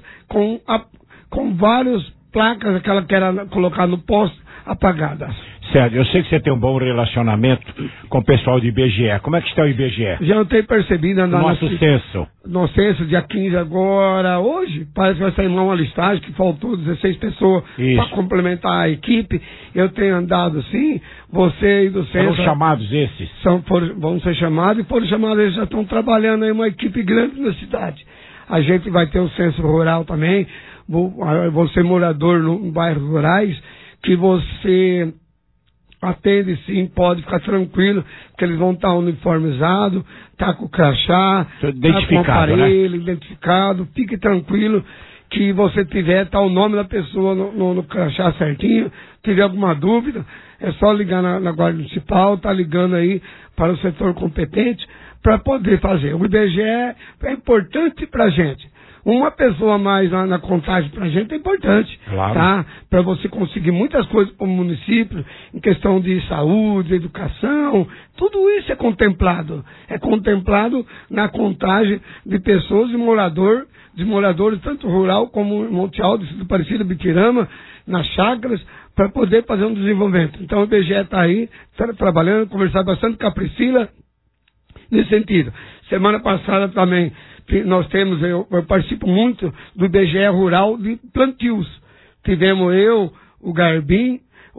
com várias placas, aquela que era colocada no poste, apagadas. Sérgio, eu sei que você tem um bom relacionamento com o pessoal do IBGE. Como é que está o IBGE? Já não tenho percebido. Nosso censo. No censo, dia 15 agora, hoje, parece que vai sair uma listagem que faltou 16 pessoas para complementar a equipe. Eu tenho andado sim, você e do censo... Foram chamados esses? Vão ser chamados e foram chamados, eles já estão trabalhando aí uma equipe grande na cidade. A gente vai ter o censo rural também, você morador em bairros rurais, que você... atende sim, pode ficar tranquilo, que eles vão estar uniformizados, tá com o crachá, tá com o aparelho, identificado, fique tranquilo que você tiver, tá o nome da pessoa no crachá certinho, tiver alguma dúvida, é só ligar na Guarda Municipal, tá ligando aí para o setor competente para poder fazer. O IBGE é importante pra gente. Uma pessoa a mais na contagem pra gente é importante, claro, tá? Para você conseguir muitas coisas como município, em questão de saúde, educação, tudo isso é contemplado. É contemplado na contagem de pessoas e moradores, tanto rural como Monte Alto, Distrito Aparecida, Bitirama, nas chácaras, para poder fazer um desenvolvimento. Então o IBGE está aí, tá trabalhando, conversar bastante com a Priscila, nesse sentido. Semana passada também, nós temos, eu participo muito do IBGE Rural de plantios. Tivemos o Garbim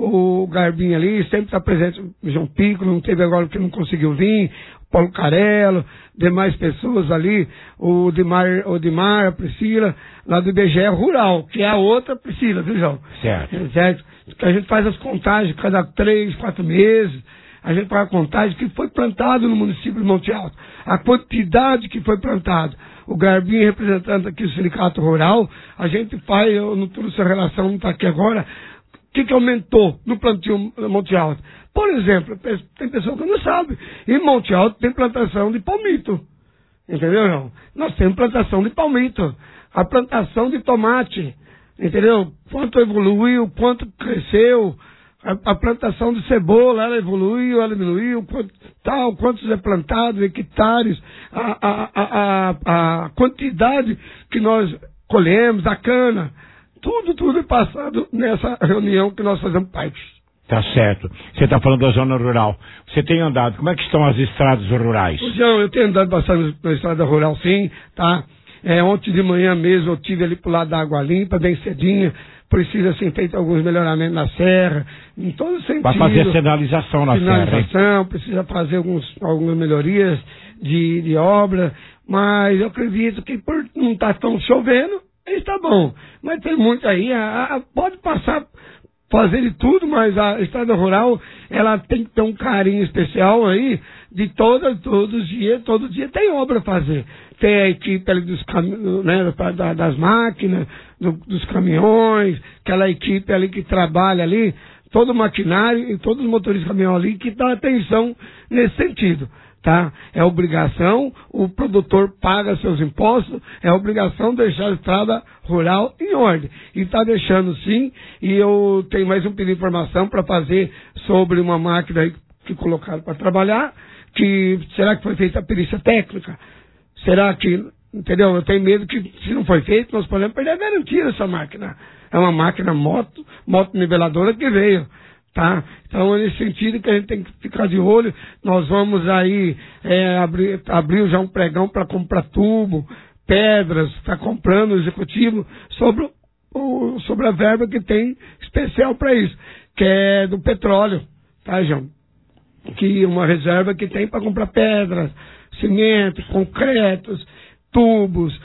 ali, sempre está presente, o João Pico, não teve agora que não conseguiu vir, o Paulo Carello, demais pessoas ali, o Dimar, a Priscila, lá do IBGE Rural, que é a outra Priscila, viu, João? Certo. Que a gente faz as contagens cada 3, 4 meses, a gente faz a contagem que foi plantado no município de Monte Alto, a quantidade que foi plantado. O Garbim, representante aqui do Sindicato Rural, a gente faz, eu não trouxe a relação, não está aqui agora, o que aumentou no plantio Monte Alto? Por exemplo, tem pessoa que não sabe, em Monte Alto tem plantação de palmito, entendeu, não? Nós temos plantação de palmito, a plantação de tomate, entendeu? Quanto evoluiu, quanto cresceu, a plantação de cebola, ela evoluiu, ela diminuiu, quantos é plantado, hectares, a quantidade que nós colhemos, a cana, tudo é passado nessa reunião que nós fazemos parte. Tá certo. Você está falando da zona rural. Você tem andado, como é que estão as estradas rurais? João, eu tenho andado bastante na estrada rural, sim, tá? Ontem de manhã mesmo eu estive ali pro lado da Água Limpa, bem cedinho. Precisa ser feito alguns melhoramentos na serra, em todo sentido. Vai fazer sinalização na serra. Precisa fazer algumas melhorias de obra, mas eu acredito que por não estar tão chovendo, está bom. Mas tem muito aí, pode passar, fazer de tudo, mas a estrada rural, ela tem que ter um carinho especial aí, de todo dia tem obra a fazer. Tem a equipe ali das máquinas, dos caminhões, aquela equipe ali que trabalha ali, todo o maquinário e todos os motoristas de caminhão ali que dá atenção nesse sentido, tá? É obrigação, o produtor paga seus impostos, é obrigação deixar a estrada rural em ordem. E está deixando sim, e eu tenho mais um pedido de informação para fazer sobre uma máquina aí que colocaram para trabalhar, será que foi feita a perícia técnica? Será que entendeu? Eu tenho medo que, se não foi feito, nós podemos perder a garantia dessa máquina. É uma máquina moto niveladora que veio, tá? Então, é nesse sentido que a gente tem que ficar de olho. Nós vamos aí abrir já um pregão para comprar tubo, pedras, está comprando o executivo sobre a verba que tem especial para isso, que é do petróleo, tá, João? Que uma reserva que tem para comprar pedras, cimento, concretos, tubos,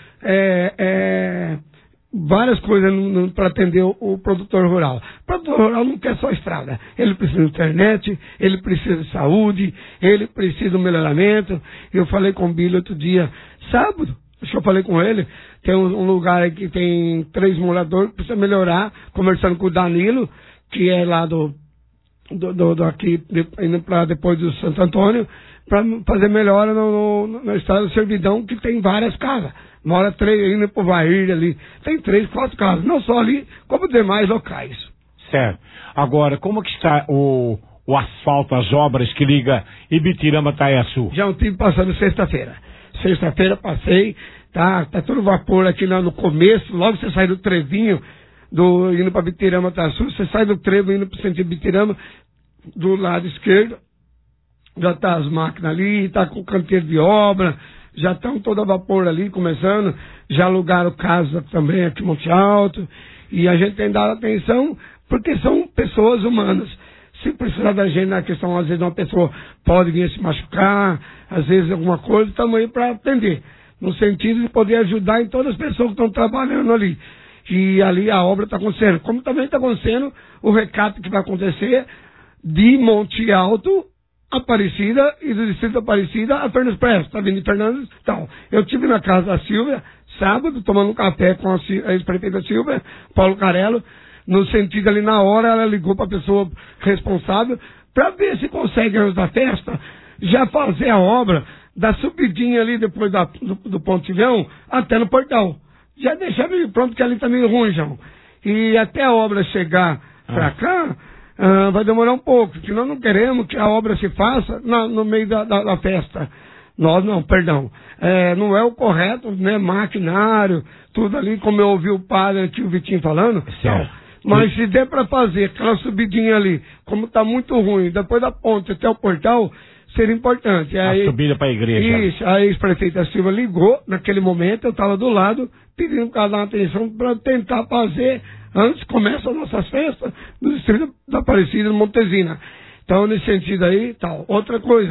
várias coisas para atender o produtor rural. O produtor rural não quer só estrada, ele precisa de internet, ele precisa de saúde, ele precisa de melhoramento. Eu falei com o Billy outro dia, sábado, acho que eu falei com ele, tem um lugar aí que tem 3 moradores, precisa melhorar, conversando com o Danilo, que é lá aqui, indo para depois do Santo Antônio, para fazer melhora na estrada do Servidão, que tem várias casas. Mora 3 indo pro Vair ali, tem 3, 4 casas, não só ali, como demais locais. Certo. Agora, como que está o asfalto, as obras que liga Ibitirama a Taiaçu? Já estive passando sexta-feira. Sexta-feira passei, tá todo vapor aqui no começo, logo você sai do trevinho, indo para Ibitirama, Taiaçu, você sai do trevo indo para o centro de Ibitirama, do lado esquerdo, já tá as máquinas ali, tá com o canteiro de obra, já estão todo a vapor ali, começando, já alugaram casa também aqui em Monte Alto, e a gente tem dado atenção, porque são pessoas humanas. Se precisar da gente na questão, às vezes uma pessoa pode vir se machucar, às vezes alguma coisa, estamos aí para atender, no sentido de poder ajudar em todas as pessoas que estão trabalhando ali. E ali a obra está acontecendo. Como também está acontecendo o recato que vai acontecer de Monte Alto, Aparecida, e do distrito Aparecida a Fernandes Prestes, está vindo de Fernandes. Então, eu estive na casa da Silvia, sábado, tomando um café com a ex-prefeita Silvia, Paulo Carello, no sentido ali na hora, ela ligou para a pessoa responsável, para ver se consegue, antes da festa, já fazer a obra da subidinha ali, depois do pontilhão, até no portal. Já deixar meio pronto, que ali está meio ruim, João. E até a obra chegar para cá, vai demorar um pouco, porque nós não queremos que a obra se faça no meio da festa. Nós não, perdão. Não é o correto, né? Maquinário, tudo ali, como eu ouvi o padre aqui, o Vitinho falando. Certo. Mas se der para fazer aquela subidinha ali, como está muito ruim, depois da ponte até o portal, seria importante. Aí, a subida para a igreja. Isso, a ex-prefeita Silva ligou, naquele momento eu estava do lado, pedindo para dar atenção para tentar fazer, antes começam as nossas festas, no distrito da Aparecida, no Montesina. Então, nesse sentido aí, tal. Outra coisa,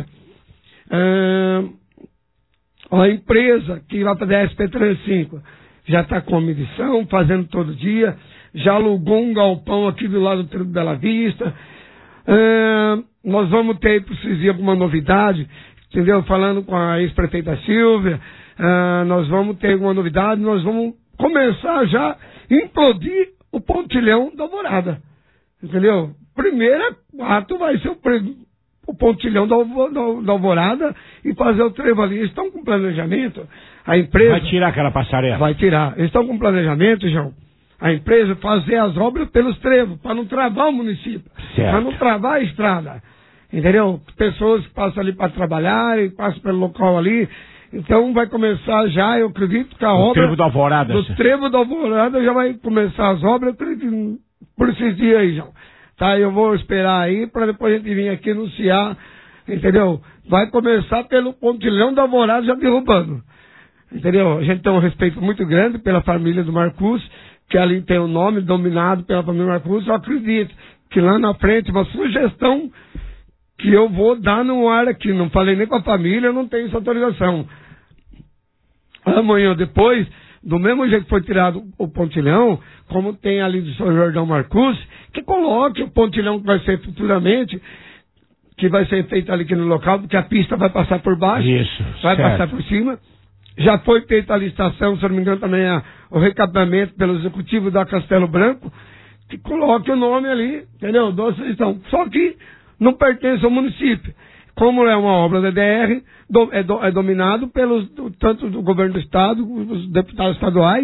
a empresa que vai fazer a SP35 já está com a medição, fazendo todo dia, já alugou um galpão aqui do lado do Trevo Bela Vista. Nós vamos ter, preciso alguma novidade, entendeu? Falando com a ex-prefeita Silvia, nós vamos ter alguma novidade, nós vamos começar já a implodir o pontilhão da Alvorada, entendeu? Primeiro ato vai ser o pontilhão da Alvorada e fazer o trevo ali. Eles estão com planejamento, a empresa... Vai tirar aquela passarela? Vai tirar. Eles estão com planejamento, João, a empresa fazer as obras pelos trevos, para não travar o município, para não travar a estrada, entendeu? Pessoas que passam ali para trabalhar e passam pelo local ali. Então vai começar já, eu acredito que a obra... Trevo da Alvorada. Do Trevo da Alvorada já vai começar as obras, eu acredito, por esses dias aí, João. Tá, eu vou esperar aí para depois a gente vir aqui anunciar, entendeu? Vai começar pelo pontilhão da Alvorada já derrubando, entendeu? A gente tem um respeito muito grande pela família do Marcus, que ali tem o nome dominado pela família Marcus. Eu acredito que lá na frente, uma sugestão que eu vou dar no ar aqui, não falei nem com a família, eu não tenho essa autorização. Amanhã ou depois, do mesmo jeito que foi tirado o pontilhão, como tem ali do São Jordão Marcus, que coloque o pontilhão que vai ser futuramente, que vai ser feito ali aqui no local, porque a pista vai passar por baixo, vai passar por cima. Já foi feita a licitação, se eu não me engano, também o recapeamento pelo executivo da Castelo Branco, que coloque o nome ali, entendeu? Então, só que não pertence ao município. Como é uma obra da DR, é dominado tanto do governo do estado, os deputados estaduais,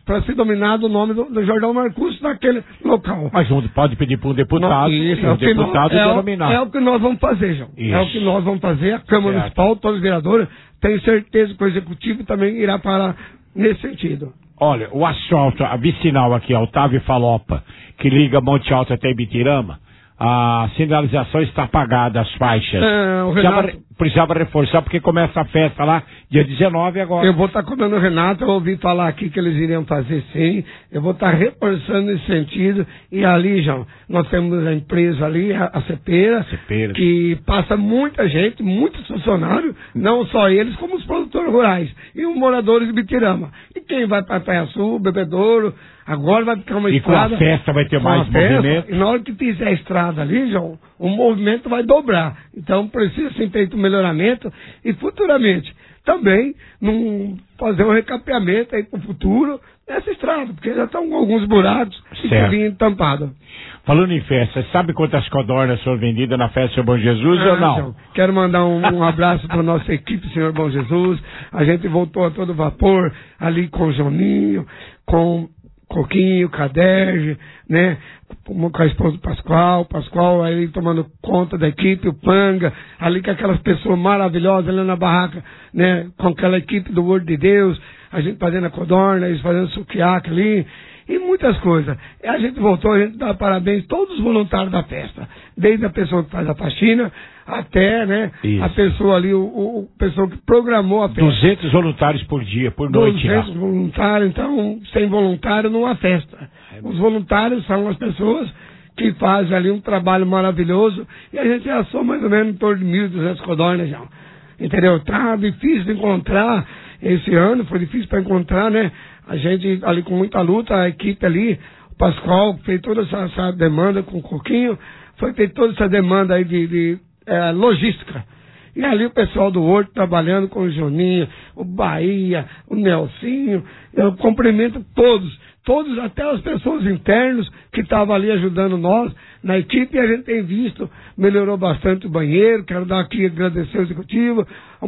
para ser dominado o nome do Jordão Marcúcio naquele local. Mas pode pedir para um deputado, isso, o deputado denominar. É o que nós vamos fazer, João. Isso. É o que nós vamos fazer. A Câmara Municipal, todos os vereadores, tenho certeza que o Executivo também irá parar nesse sentido. Olha, o asfalto, a vicinal aqui, Otávio Falopa, que liga Monte Alto até Ibitirama, a sinalização está apagada, as faixas. Precisava reforçar, porque começa a festa lá, dia 19 agora. Eu vou estar cobrando o Renato, eu ouvi falar aqui que eles iriam fazer sim. Eu vou estar reforçando nesse sentido. E ali, João, nós temos a empresa ali, a Cepeira, que passa muita gente, muitos funcionários, não só eles, como os produtores rurais e os moradores de Ibitirama. E quem vai para Terra Sul, Bebedouro, agora vai ficar uma estrada. E com a festa vai ter mais movimento. E na hora que fizer a estrada ali, João, o movimento vai dobrar. Então precisa ser feito um melhoramento e futuramente também fazer um recapeamento aí para o futuro nessa estrada, porque já estão alguns buracos e tudo tampado. Falando em festa, sabe quantas codornas foram vendidas na festa do Bom Jesus ou não? Então, quero mandar um abraço para a nossa equipe, Senhor Bom Jesus. A gente voltou a todo vapor ali com o Joninho, com Coquinho, Caderge, né? Com a esposa do Pascoal aí tomando conta da equipe, o Panga, ali com aquelas pessoas maravilhosas ali na barraca, né? Com aquela equipe do Word de Deus, a gente fazendo a codorna, eles fazendo suquiaca ali, e muitas coisas. E a gente voltou, a gente dá parabéns a todos os voluntários da festa, desde a pessoa que faz a faxina, até, né, a pessoa ali, o pessoa que programou a festa. 200 voluntários por dia, por noite. 200 voluntários, então, sem voluntário não há festa. Os voluntários são as pessoas que fazem ali um trabalho maravilhoso, e a gente já soma mais ou menos em torno de 1.200 codornas já. Entendeu? Tá difícil de encontrar esse ano, foi difícil para encontrar, né? A gente ali com muita luta, a equipe ali, o Pascoal fez toda essa demanda com o Coquinho, foi feita toda essa demanda aí de logística. E ali o pessoal do Horto trabalhando com o Juninho, o Bahia, o Nelsinho, eu cumprimento todos, até as pessoas internas que estavam ali ajudando nós na equipe, e a gente tem visto, melhorou bastante o banheiro, quero dar aqui agradecer ao executivo,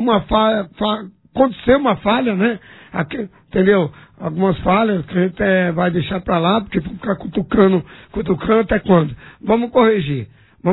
aconteceu uma falha, né? Aqui, entendeu? Algumas falhas que a gente vai deixar para lá, porque ficar cutucando até quando? Vamos corrigir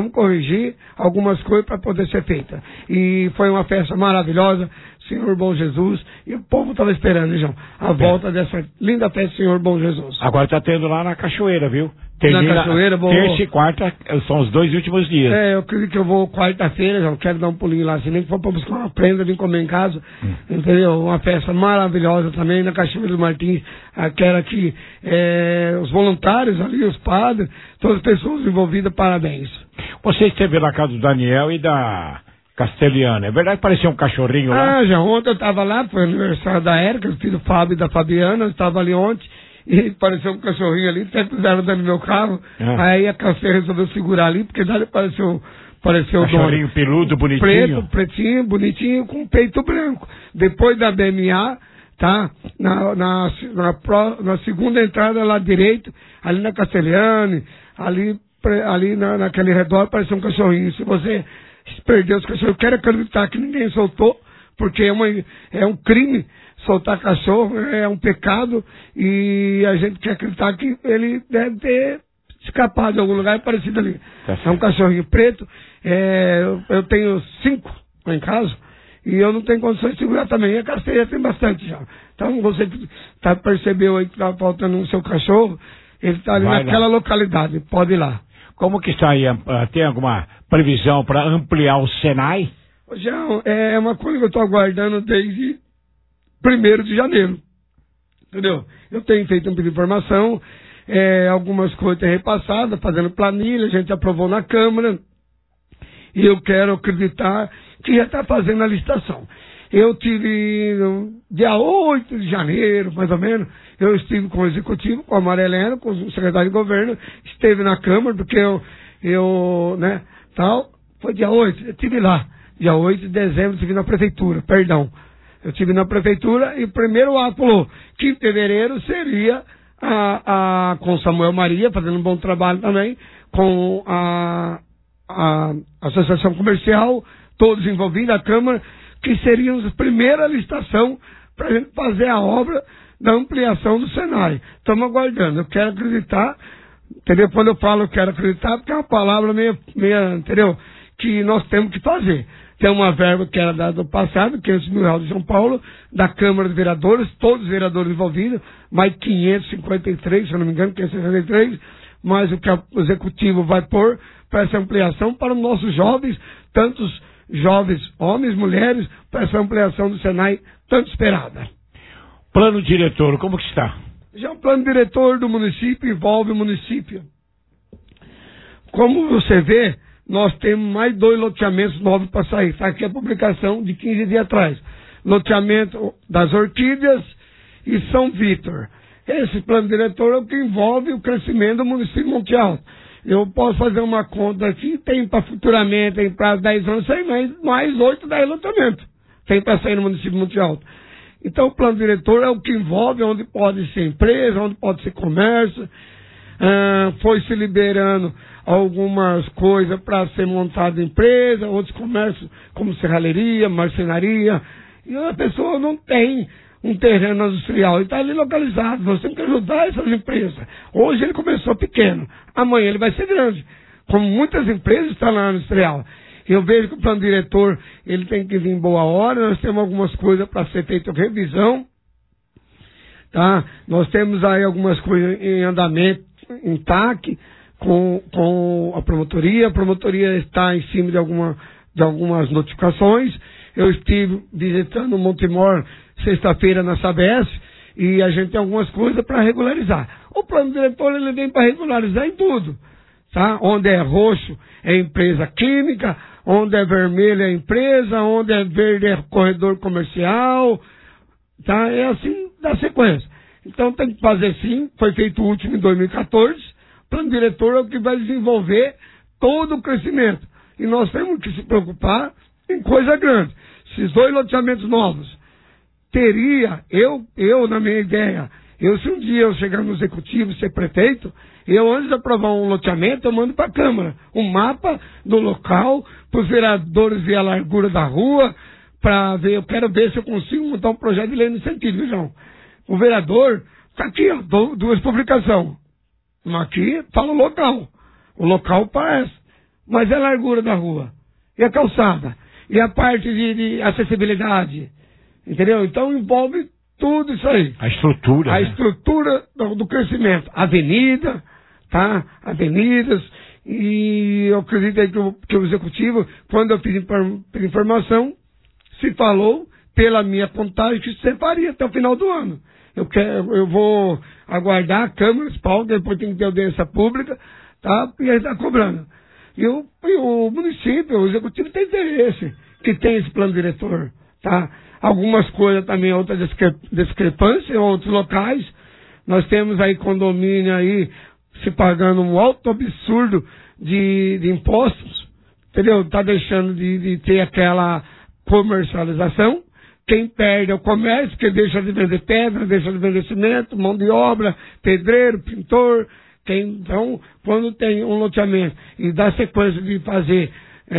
algumas coisas para poder ser feita. E foi uma festa maravilhosa, Senhor Bom Jesus, e o povo estava esperando, João, a volta dessa linda festa, Senhor Bom Jesus. Agora está tendo lá na Cachoeira, viu? Na Cachoeira, terça e quarta são os 2 últimos dias. Eu acredito que eu vou quarta-feira, João, quero dar um pulinho lá, se nem que for para buscar uma prenda, vim comer em casa, entendeu? Uma festa maravilhosa também na Cachoeira do Martins, quero aqui os voluntários ali, os padres, todas as pessoas envolvidas, parabéns. Você esteve na casa do Daniel e da Castelhana, é verdade que parecia um cachorrinho lá? Já ontem eu estava lá, foi aniversário da Érica, do filho do Fábio e da Fabiana, eu estava ali ontem, e pareceu um cachorrinho ali, até fizeram dentro do meu carro, aí a Castelhana resolveu segurar ali, porque dali pareceu o cachorrinho peludo, bonitinho. Pretinho, bonitinho, com peito branco. Depois da BMA, tá? Na segunda entrada lá direito, ali na Castelhana, ali naquele redor, parecia um cachorrinho. Se você perdeu os cachorros, eu quero acreditar que ninguém soltou, porque é um crime soltar cachorro, é um pecado, e a gente quer acreditar que ele deve ter escapado de algum lugar parecido ali. É um cachorrinho preto, eu tenho 5 lá em casa, e eu não tenho condições de segurar também. A Casteira tem bastante já. Então você percebeu aí que está faltando um seu cachorro, ele está ali naquela localidade, pode ir lá. Como que está aí? Tem alguma previsão para ampliar o Senai? João, é uma coisa que eu estou aguardando desde 1º de janeiro. Entendeu? Eu tenho feito um pedido de informação, algumas coisas têm repassado, fazendo planilha, a gente aprovou na Câmara, e eu quero acreditar que já está fazendo a licitação. Eu tive, no dia 8 de janeiro, mais ou menos, eu estive com o Executivo, com a Maria Helena, com o secretário de Governo, esteve na Câmara, porque foi dia 8, eu estive lá. Dia 8 de dezembro, eu estive na Prefeitura, perdão. Eu estive na Prefeitura e o primeiro ato falou que em fevereiro seria com Samuel Maria, fazendo um bom trabalho também, com a Associação Comercial, todos envolvidos, a Câmara, que seria a primeira licitação para a gente fazer a obra da ampliação do Senai. Estamos aguardando. Eu quero acreditar, entendeu? Quando eu falo eu quero acreditar, porque é uma palavra meio, entendeu? Que nós temos que fazer. Tem uma verba que era dada no passado, 500 mil reais de São Paulo, da Câmara de Vereadores, todos os vereadores envolvidos, mais 553, se eu não me engano, 563, mais o que o Executivo vai pôr para essa ampliação para os nossos jovens, tantos jovens, homens, mulheres, para essa ampliação do Senai tanto esperada. Plano diretor, como que está? Já o plano diretor do município envolve o município. Como você vê, nós temos mais 2 loteamentos novos para sair. Está aqui a publicação de 15 dias atrás. Loteamento das Orquídeas e São Vítor. Esse plano diretor é o que envolve o crescimento do município de Monte Alto. Eu posso fazer uma conta aqui, tem para futuramente, tem para 10 anos, sair mais 8, 10 loteamentos. Tem para sair no município de Monte Alto. Então o plano diretor é o que envolve onde pode ser empresa, onde pode ser comércio. Foi se liberando algumas coisas para ser montada empresa, outros comércios como serralheria, marcenaria, e a pessoa não tem um terreno industrial, e está ali localizado, nós temos que ajudar essas empresas. Hoje ele começou pequeno, amanhã ele vai ser grande, como muitas empresas estão na área industrial. Eu vejo que o plano diretor, ele tem que vir em boa hora, nós temos algumas coisas para ser feita revisão, tá? Nós temos aí algumas coisas em andamento, em TAC, com a promotoria está em cima de algumas notificações. Eu estive visitando o Montemor sexta-feira na Sabesp e a gente tem algumas coisas para regularizar. O plano diretor ele vem para regularizar em tudo, tá? Onde é roxo é empresa química, onde é vermelho é empresa, onde é verde é corredor comercial, tá? É assim da sequência. Então tem que fazer sim, foi feito o último em 2014, o plano diretor é o que vai desenvolver todo o crescimento. E nós temos que se preocupar em coisa grande. Esses 2 loteamentos novos, teria, eu na minha ideia, se um dia eu chegar no executivo ser prefeito, eu antes de aprovar um loteamento, eu mando para a Câmara um mapa do local, para os vereadores ver a largura da rua, para ver, eu quero ver se eu consigo montar um projeto de lei nesse sentido, viu, João? O vereador, está aqui, ó, 2 publicações. Aqui fala o local parece, mas é a largura da rua, e a calçada, e a parte de acessibilidade, entendeu? Então envolve tudo isso aí. A estrutura. A estrutura do crescimento. Avenida, tá? Avenidas, e eu acredito aí que o executivo, quando eu fiz informação, se falou, pela minha contagem, que se faria até o final do ano. Eu vou aguardar a Câmara Municipal, depois tem que ter audiência pública, tá? E aí está cobrando. E o município, o executivo tem interesse que tem esse plano diretor, tá? Algumas coisas também, outras discrepâncias em outros locais. Nós temos aí condomínio aí se pagando um alto absurdo de impostos, entendeu? Está deixando de ter aquela comercialização. Quem perde é o comércio, que deixa de vender pedra, deixa de vender cimento, mão de obra, pedreiro, pintor. Então, quando tem um loteamento e dá sequência de fazer,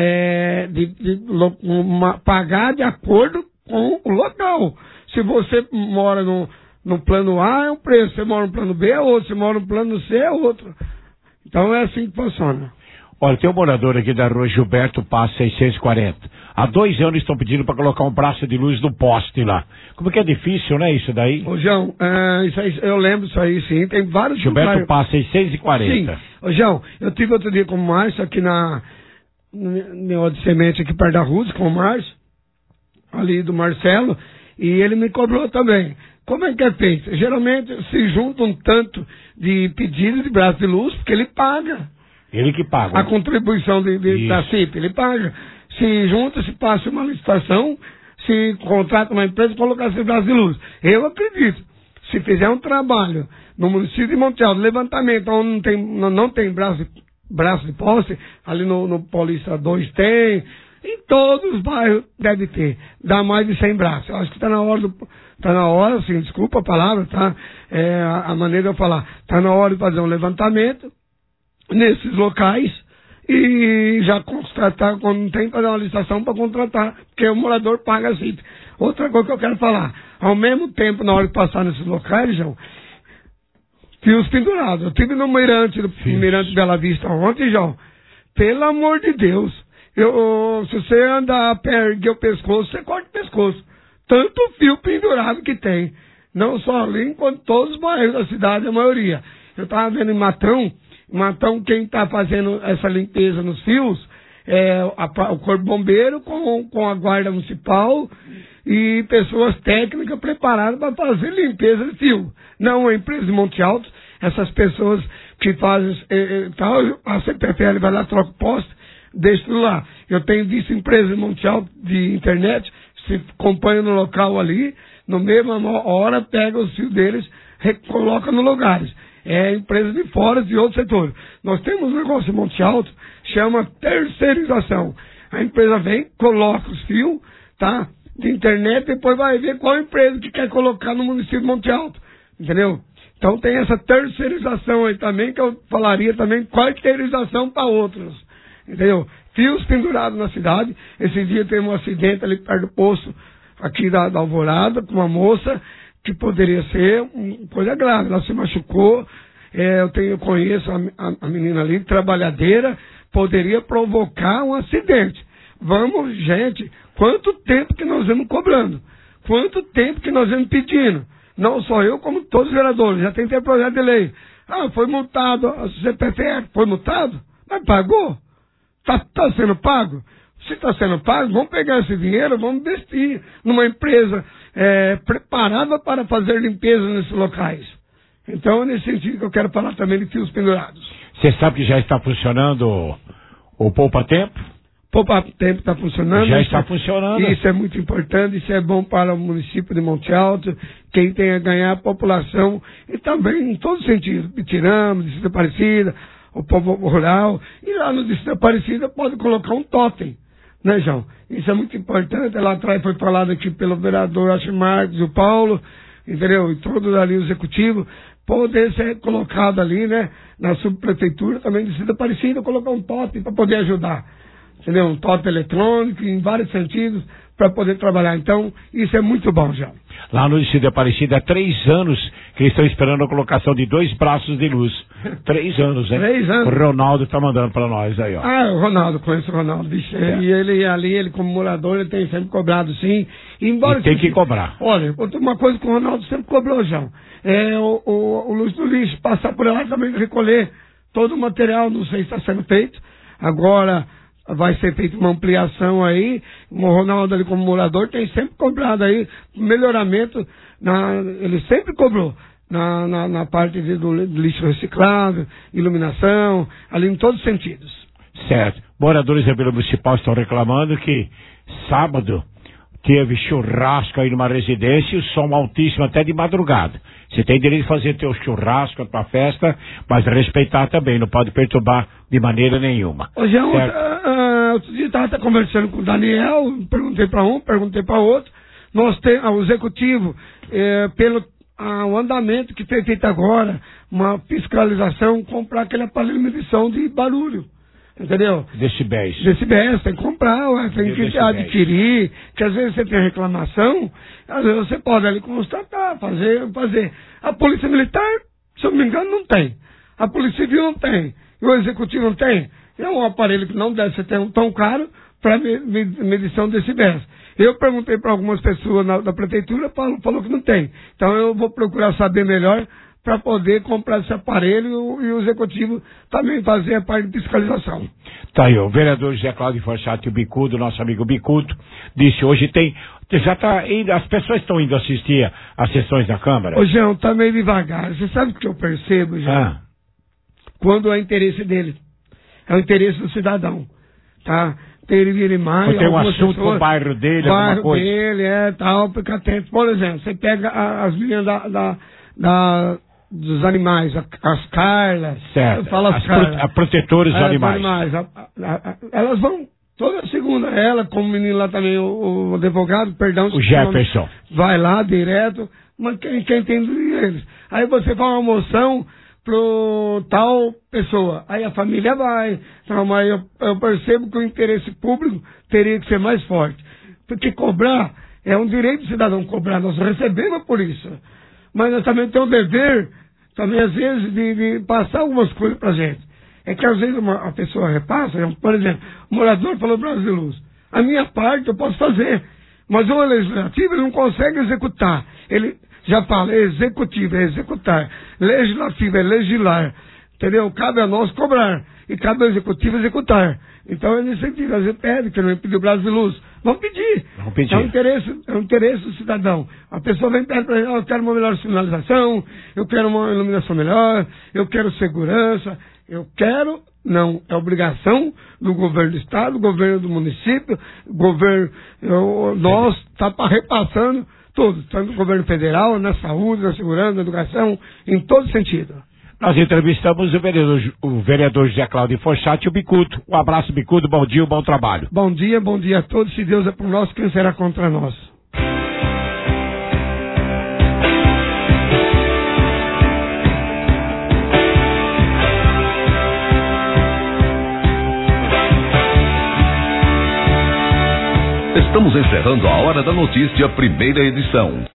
pagar de acordo com o local. Se você mora no plano A, é um preço. Se você mora no plano B, é outro. Se você mora no plano C, é outro. Então, é assim que funciona. Olha, tem um morador aqui da rua Gilberto Paz 640. Há 2 anos estão pedindo para colocar um braço de luz no poste lá. Como que é difícil, né, isso daí? Ô, João, isso aí, eu lembro isso aí, sim. Tem vários... Gilberto Paz 640. Sim. Ô, João, eu tive outro dia com o Márcio aqui na de semente aqui perto da Rússia, com o Márcio, ali do Marcelo, e ele me cobrou também. Como é que é feito? Geralmente se junta um tanto de pedidos de braço de luz, porque ele paga. Ele que paga. A contribuição da CIP, ele paga. Se junta, se passa uma licitação, se contrata uma empresa, colocar esse braço de luz. Eu acredito, se fizer um trabalho no município de Monte Alto, levantamento, onde não tem braço de poste, ali no Paulista 2 tem, em todos os bairros deve ter. Dá mais de 100 braços. Eu acho que está na hora, assim, desculpa a palavra, tá? A maneira de eu falar. Está na hora de fazer um levantamento nesses locais e já contratar, quando não tem, fazer uma licitação para contratar, porque o morador paga a CIP. Outra coisa que eu quero falar, ao mesmo tempo, na hora de passar nesses locais, João, fios pendurados. Eu estive no Mirante Bela Vista ontem, João. Pelo amor de Deus. Se você andar a pé, erguer o pescoço, você corta o pescoço. Tanto fio pendurado que tem. Não só ali, quanto todos os bairros da cidade, a maioria. Eu estava vendo em Matão, quem está fazendo essa limpeza nos fios é o Corpo Bombeiro com a Guarda Municipal e pessoas técnicas preparadas para fazer limpeza de fio. Não a empresa de Monte Alto, essas pessoas que fazem, a CPFL vai lá, troca o poste, deixa tudo lá. Eu tenho visto empresas de Monte Alto de internet, se acompanham no local ali, no mesma hora pega os fios deles, coloca nos lugares. É empresa de fora, de outros setores. Nós temos um negócio em Monte Alto, chama terceirização. A empresa vem, coloca os fios, tá? De internet, depois vai ver qual empresa que quer colocar no município de Monte Alto. Entendeu? Então tem essa terceirização aí também, que eu falaria também quarteirização para outros. Entendeu? Fios pendurados na cidade. Esse dia teve um acidente ali perto do poço, aqui da Alvorada, com uma moça que poderia ser uma coisa grave. Ela se machucou. Eu conheço a menina ali, trabalhadeira, poderia provocar um acidente. Vamos, gente, quanto tempo que nós vamos cobrando? Quanto tempo que nós vamos pedindo? Não só eu, como todos os vereadores. Já tentei projeto de lei. Foi multado, a CPFL foi multado, mas pagou. Está sendo pago? Se está sendo pago, vamos pegar esse dinheiro, vamos investir numa empresa preparada para fazer limpeza nesses locais. Então, nesse sentido que eu quero falar também de fios pendurados. Você sabe que já está funcionando o Poupa Tempo? Poupa Tempo está funcionando. Já está funcionando. Isso é muito importante, isso é bom para o município de Monte Alto, quem tem a ganhar a população, e também em todos os sentidos, Pitirama, Distrito Aparecida, o povo rural, e lá no Distrito Aparecida pode colocar um totem, né, João? Isso é muito importante. Lá atrás foi falado aqui pelo vereador Acho Marques, o Paulo, entendeu? E todos ali o executivo, poder ser colocado ali, né, na subprefeitura também do Distrito Aparecida, colocar um totem para poder ajudar. Entendeu? Um totem eletrônico, em vários sentidos, para poder trabalhar. Então, isso é muito bom, João. Lá no Distrito Aparecida, há 3 anos que eles estão esperando a colocação de 2 braços de luz. 3 anos, né? 3 anos. O Ronaldo está mandando para nós aí, ó. O Ronaldo, conheço o Ronaldo. Bicho, e ele como morador, ele tem sempre cobrado, sim. E tem que cobrar. Olha, uma coisa que o Ronaldo sempre cobrou, João, o luz do lixo, passar por lá também, recolher todo o material, não sei se está sendo feito. Agora vai ser feita uma ampliação aí. O Ronaldo ali como morador tem sempre cobrado aí melhoramento, ele sempre cobrou na parte do lixo reciclável, iluminação, ali em todos os sentidos. Certo. Moradores da Vila Municipal estão reclamando que sábado teve churrasco aí numa residência e o som altíssimo até de madrugada. Você tem direito de fazer teu churrasco, a tua festa, mas respeitar também, não pode perturbar de maneira nenhuma. Ô, João, outro dia estava conversando com o Daniel, perguntei para um, perguntei para outro. Nós temos o executivo, pelo o andamento que foi feito agora, uma fiscalização, comprar aquele aparelho de medição de barulho. Entendeu? Decibéis, tem que comprar, tem que adquirir, que às vezes você tem reclamação, às vezes você pode ali constatar, fazer. A Polícia Militar, se eu não me engano, não tem. A Polícia Civil não tem. E o Executivo não tem. É um aparelho que não deve ser tão caro para medição de decibéis. Eu perguntei para algumas pessoas da prefeitura, falou que não tem. Então eu vou procurar saber melhor para poder comprar esse aparelho e o executivo também fazer a parte de fiscalização. Tá aí, o vereador José Cláudio Forchati, o Bicudo, nosso amigo Bicudo, disse hoje já tá indo, as pessoas estão indo assistir às sessões da Câmara? Ô, João, tá meio devagar. Você sabe o que eu percebo, João? Quando é interesse dele. É o interesse do cidadão, tá? Ele mais. Tem um assunto com o bairro dele, alguma coisa. Dele, tal, fica atento. Por exemplo, você pega as meninas dos animais, as Carlas. Certo. As protetoras dos animais. Elas vão toda segunda. Ela, como menino lá também, o advogado, perdão. O Jefferson. Vai lá direto, mas quem tem eles. Aí você faz uma moção, pro tal pessoa. Aí a família vai. Não, mas eu percebo que o interesse público teria que ser mais forte. Porque cobrar é um direito do cidadão cobrar. Nós recebemos por isso. Mas nós também temos o dever, também às vezes, de passar algumas coisas pra gente. É que às vezes a pessoa repassa, por exemplo, o morador falou Brasil Luz. A minha parte eu posso fazer. Mas o legislativo ele não consegue executar. Ele já fala, é executivo, é executar. Legislativo é legislar. Entendeu? Cabe a nós cobrar. E cabe ao executivo executar. Então é nesse sentido. Às vezes pede, que não pediu Brasil Luz. Vamos pedir. É um interesse do cidadão. A pessoa vem e pede para ele, eu quero uma melhor sinalização, eu quero uma iluminação melhor, eu quero segurança, eu quero. Não, é obrigação do governo do estado, do governo do município, governo, nós está repassando tudo, tanto no governo federal, na saúde, na segurança, na educação, em todo sentido. Nós entrevistamos o vereador José Cláudio Fossati, o Bicudo. Um abraço, Bicudo, bom dia, bom trabalho. Bom dia a todos. Se Deus é por nós, quem será contra nós? Estamos encerrando a Hora da Notícia, primeira edição.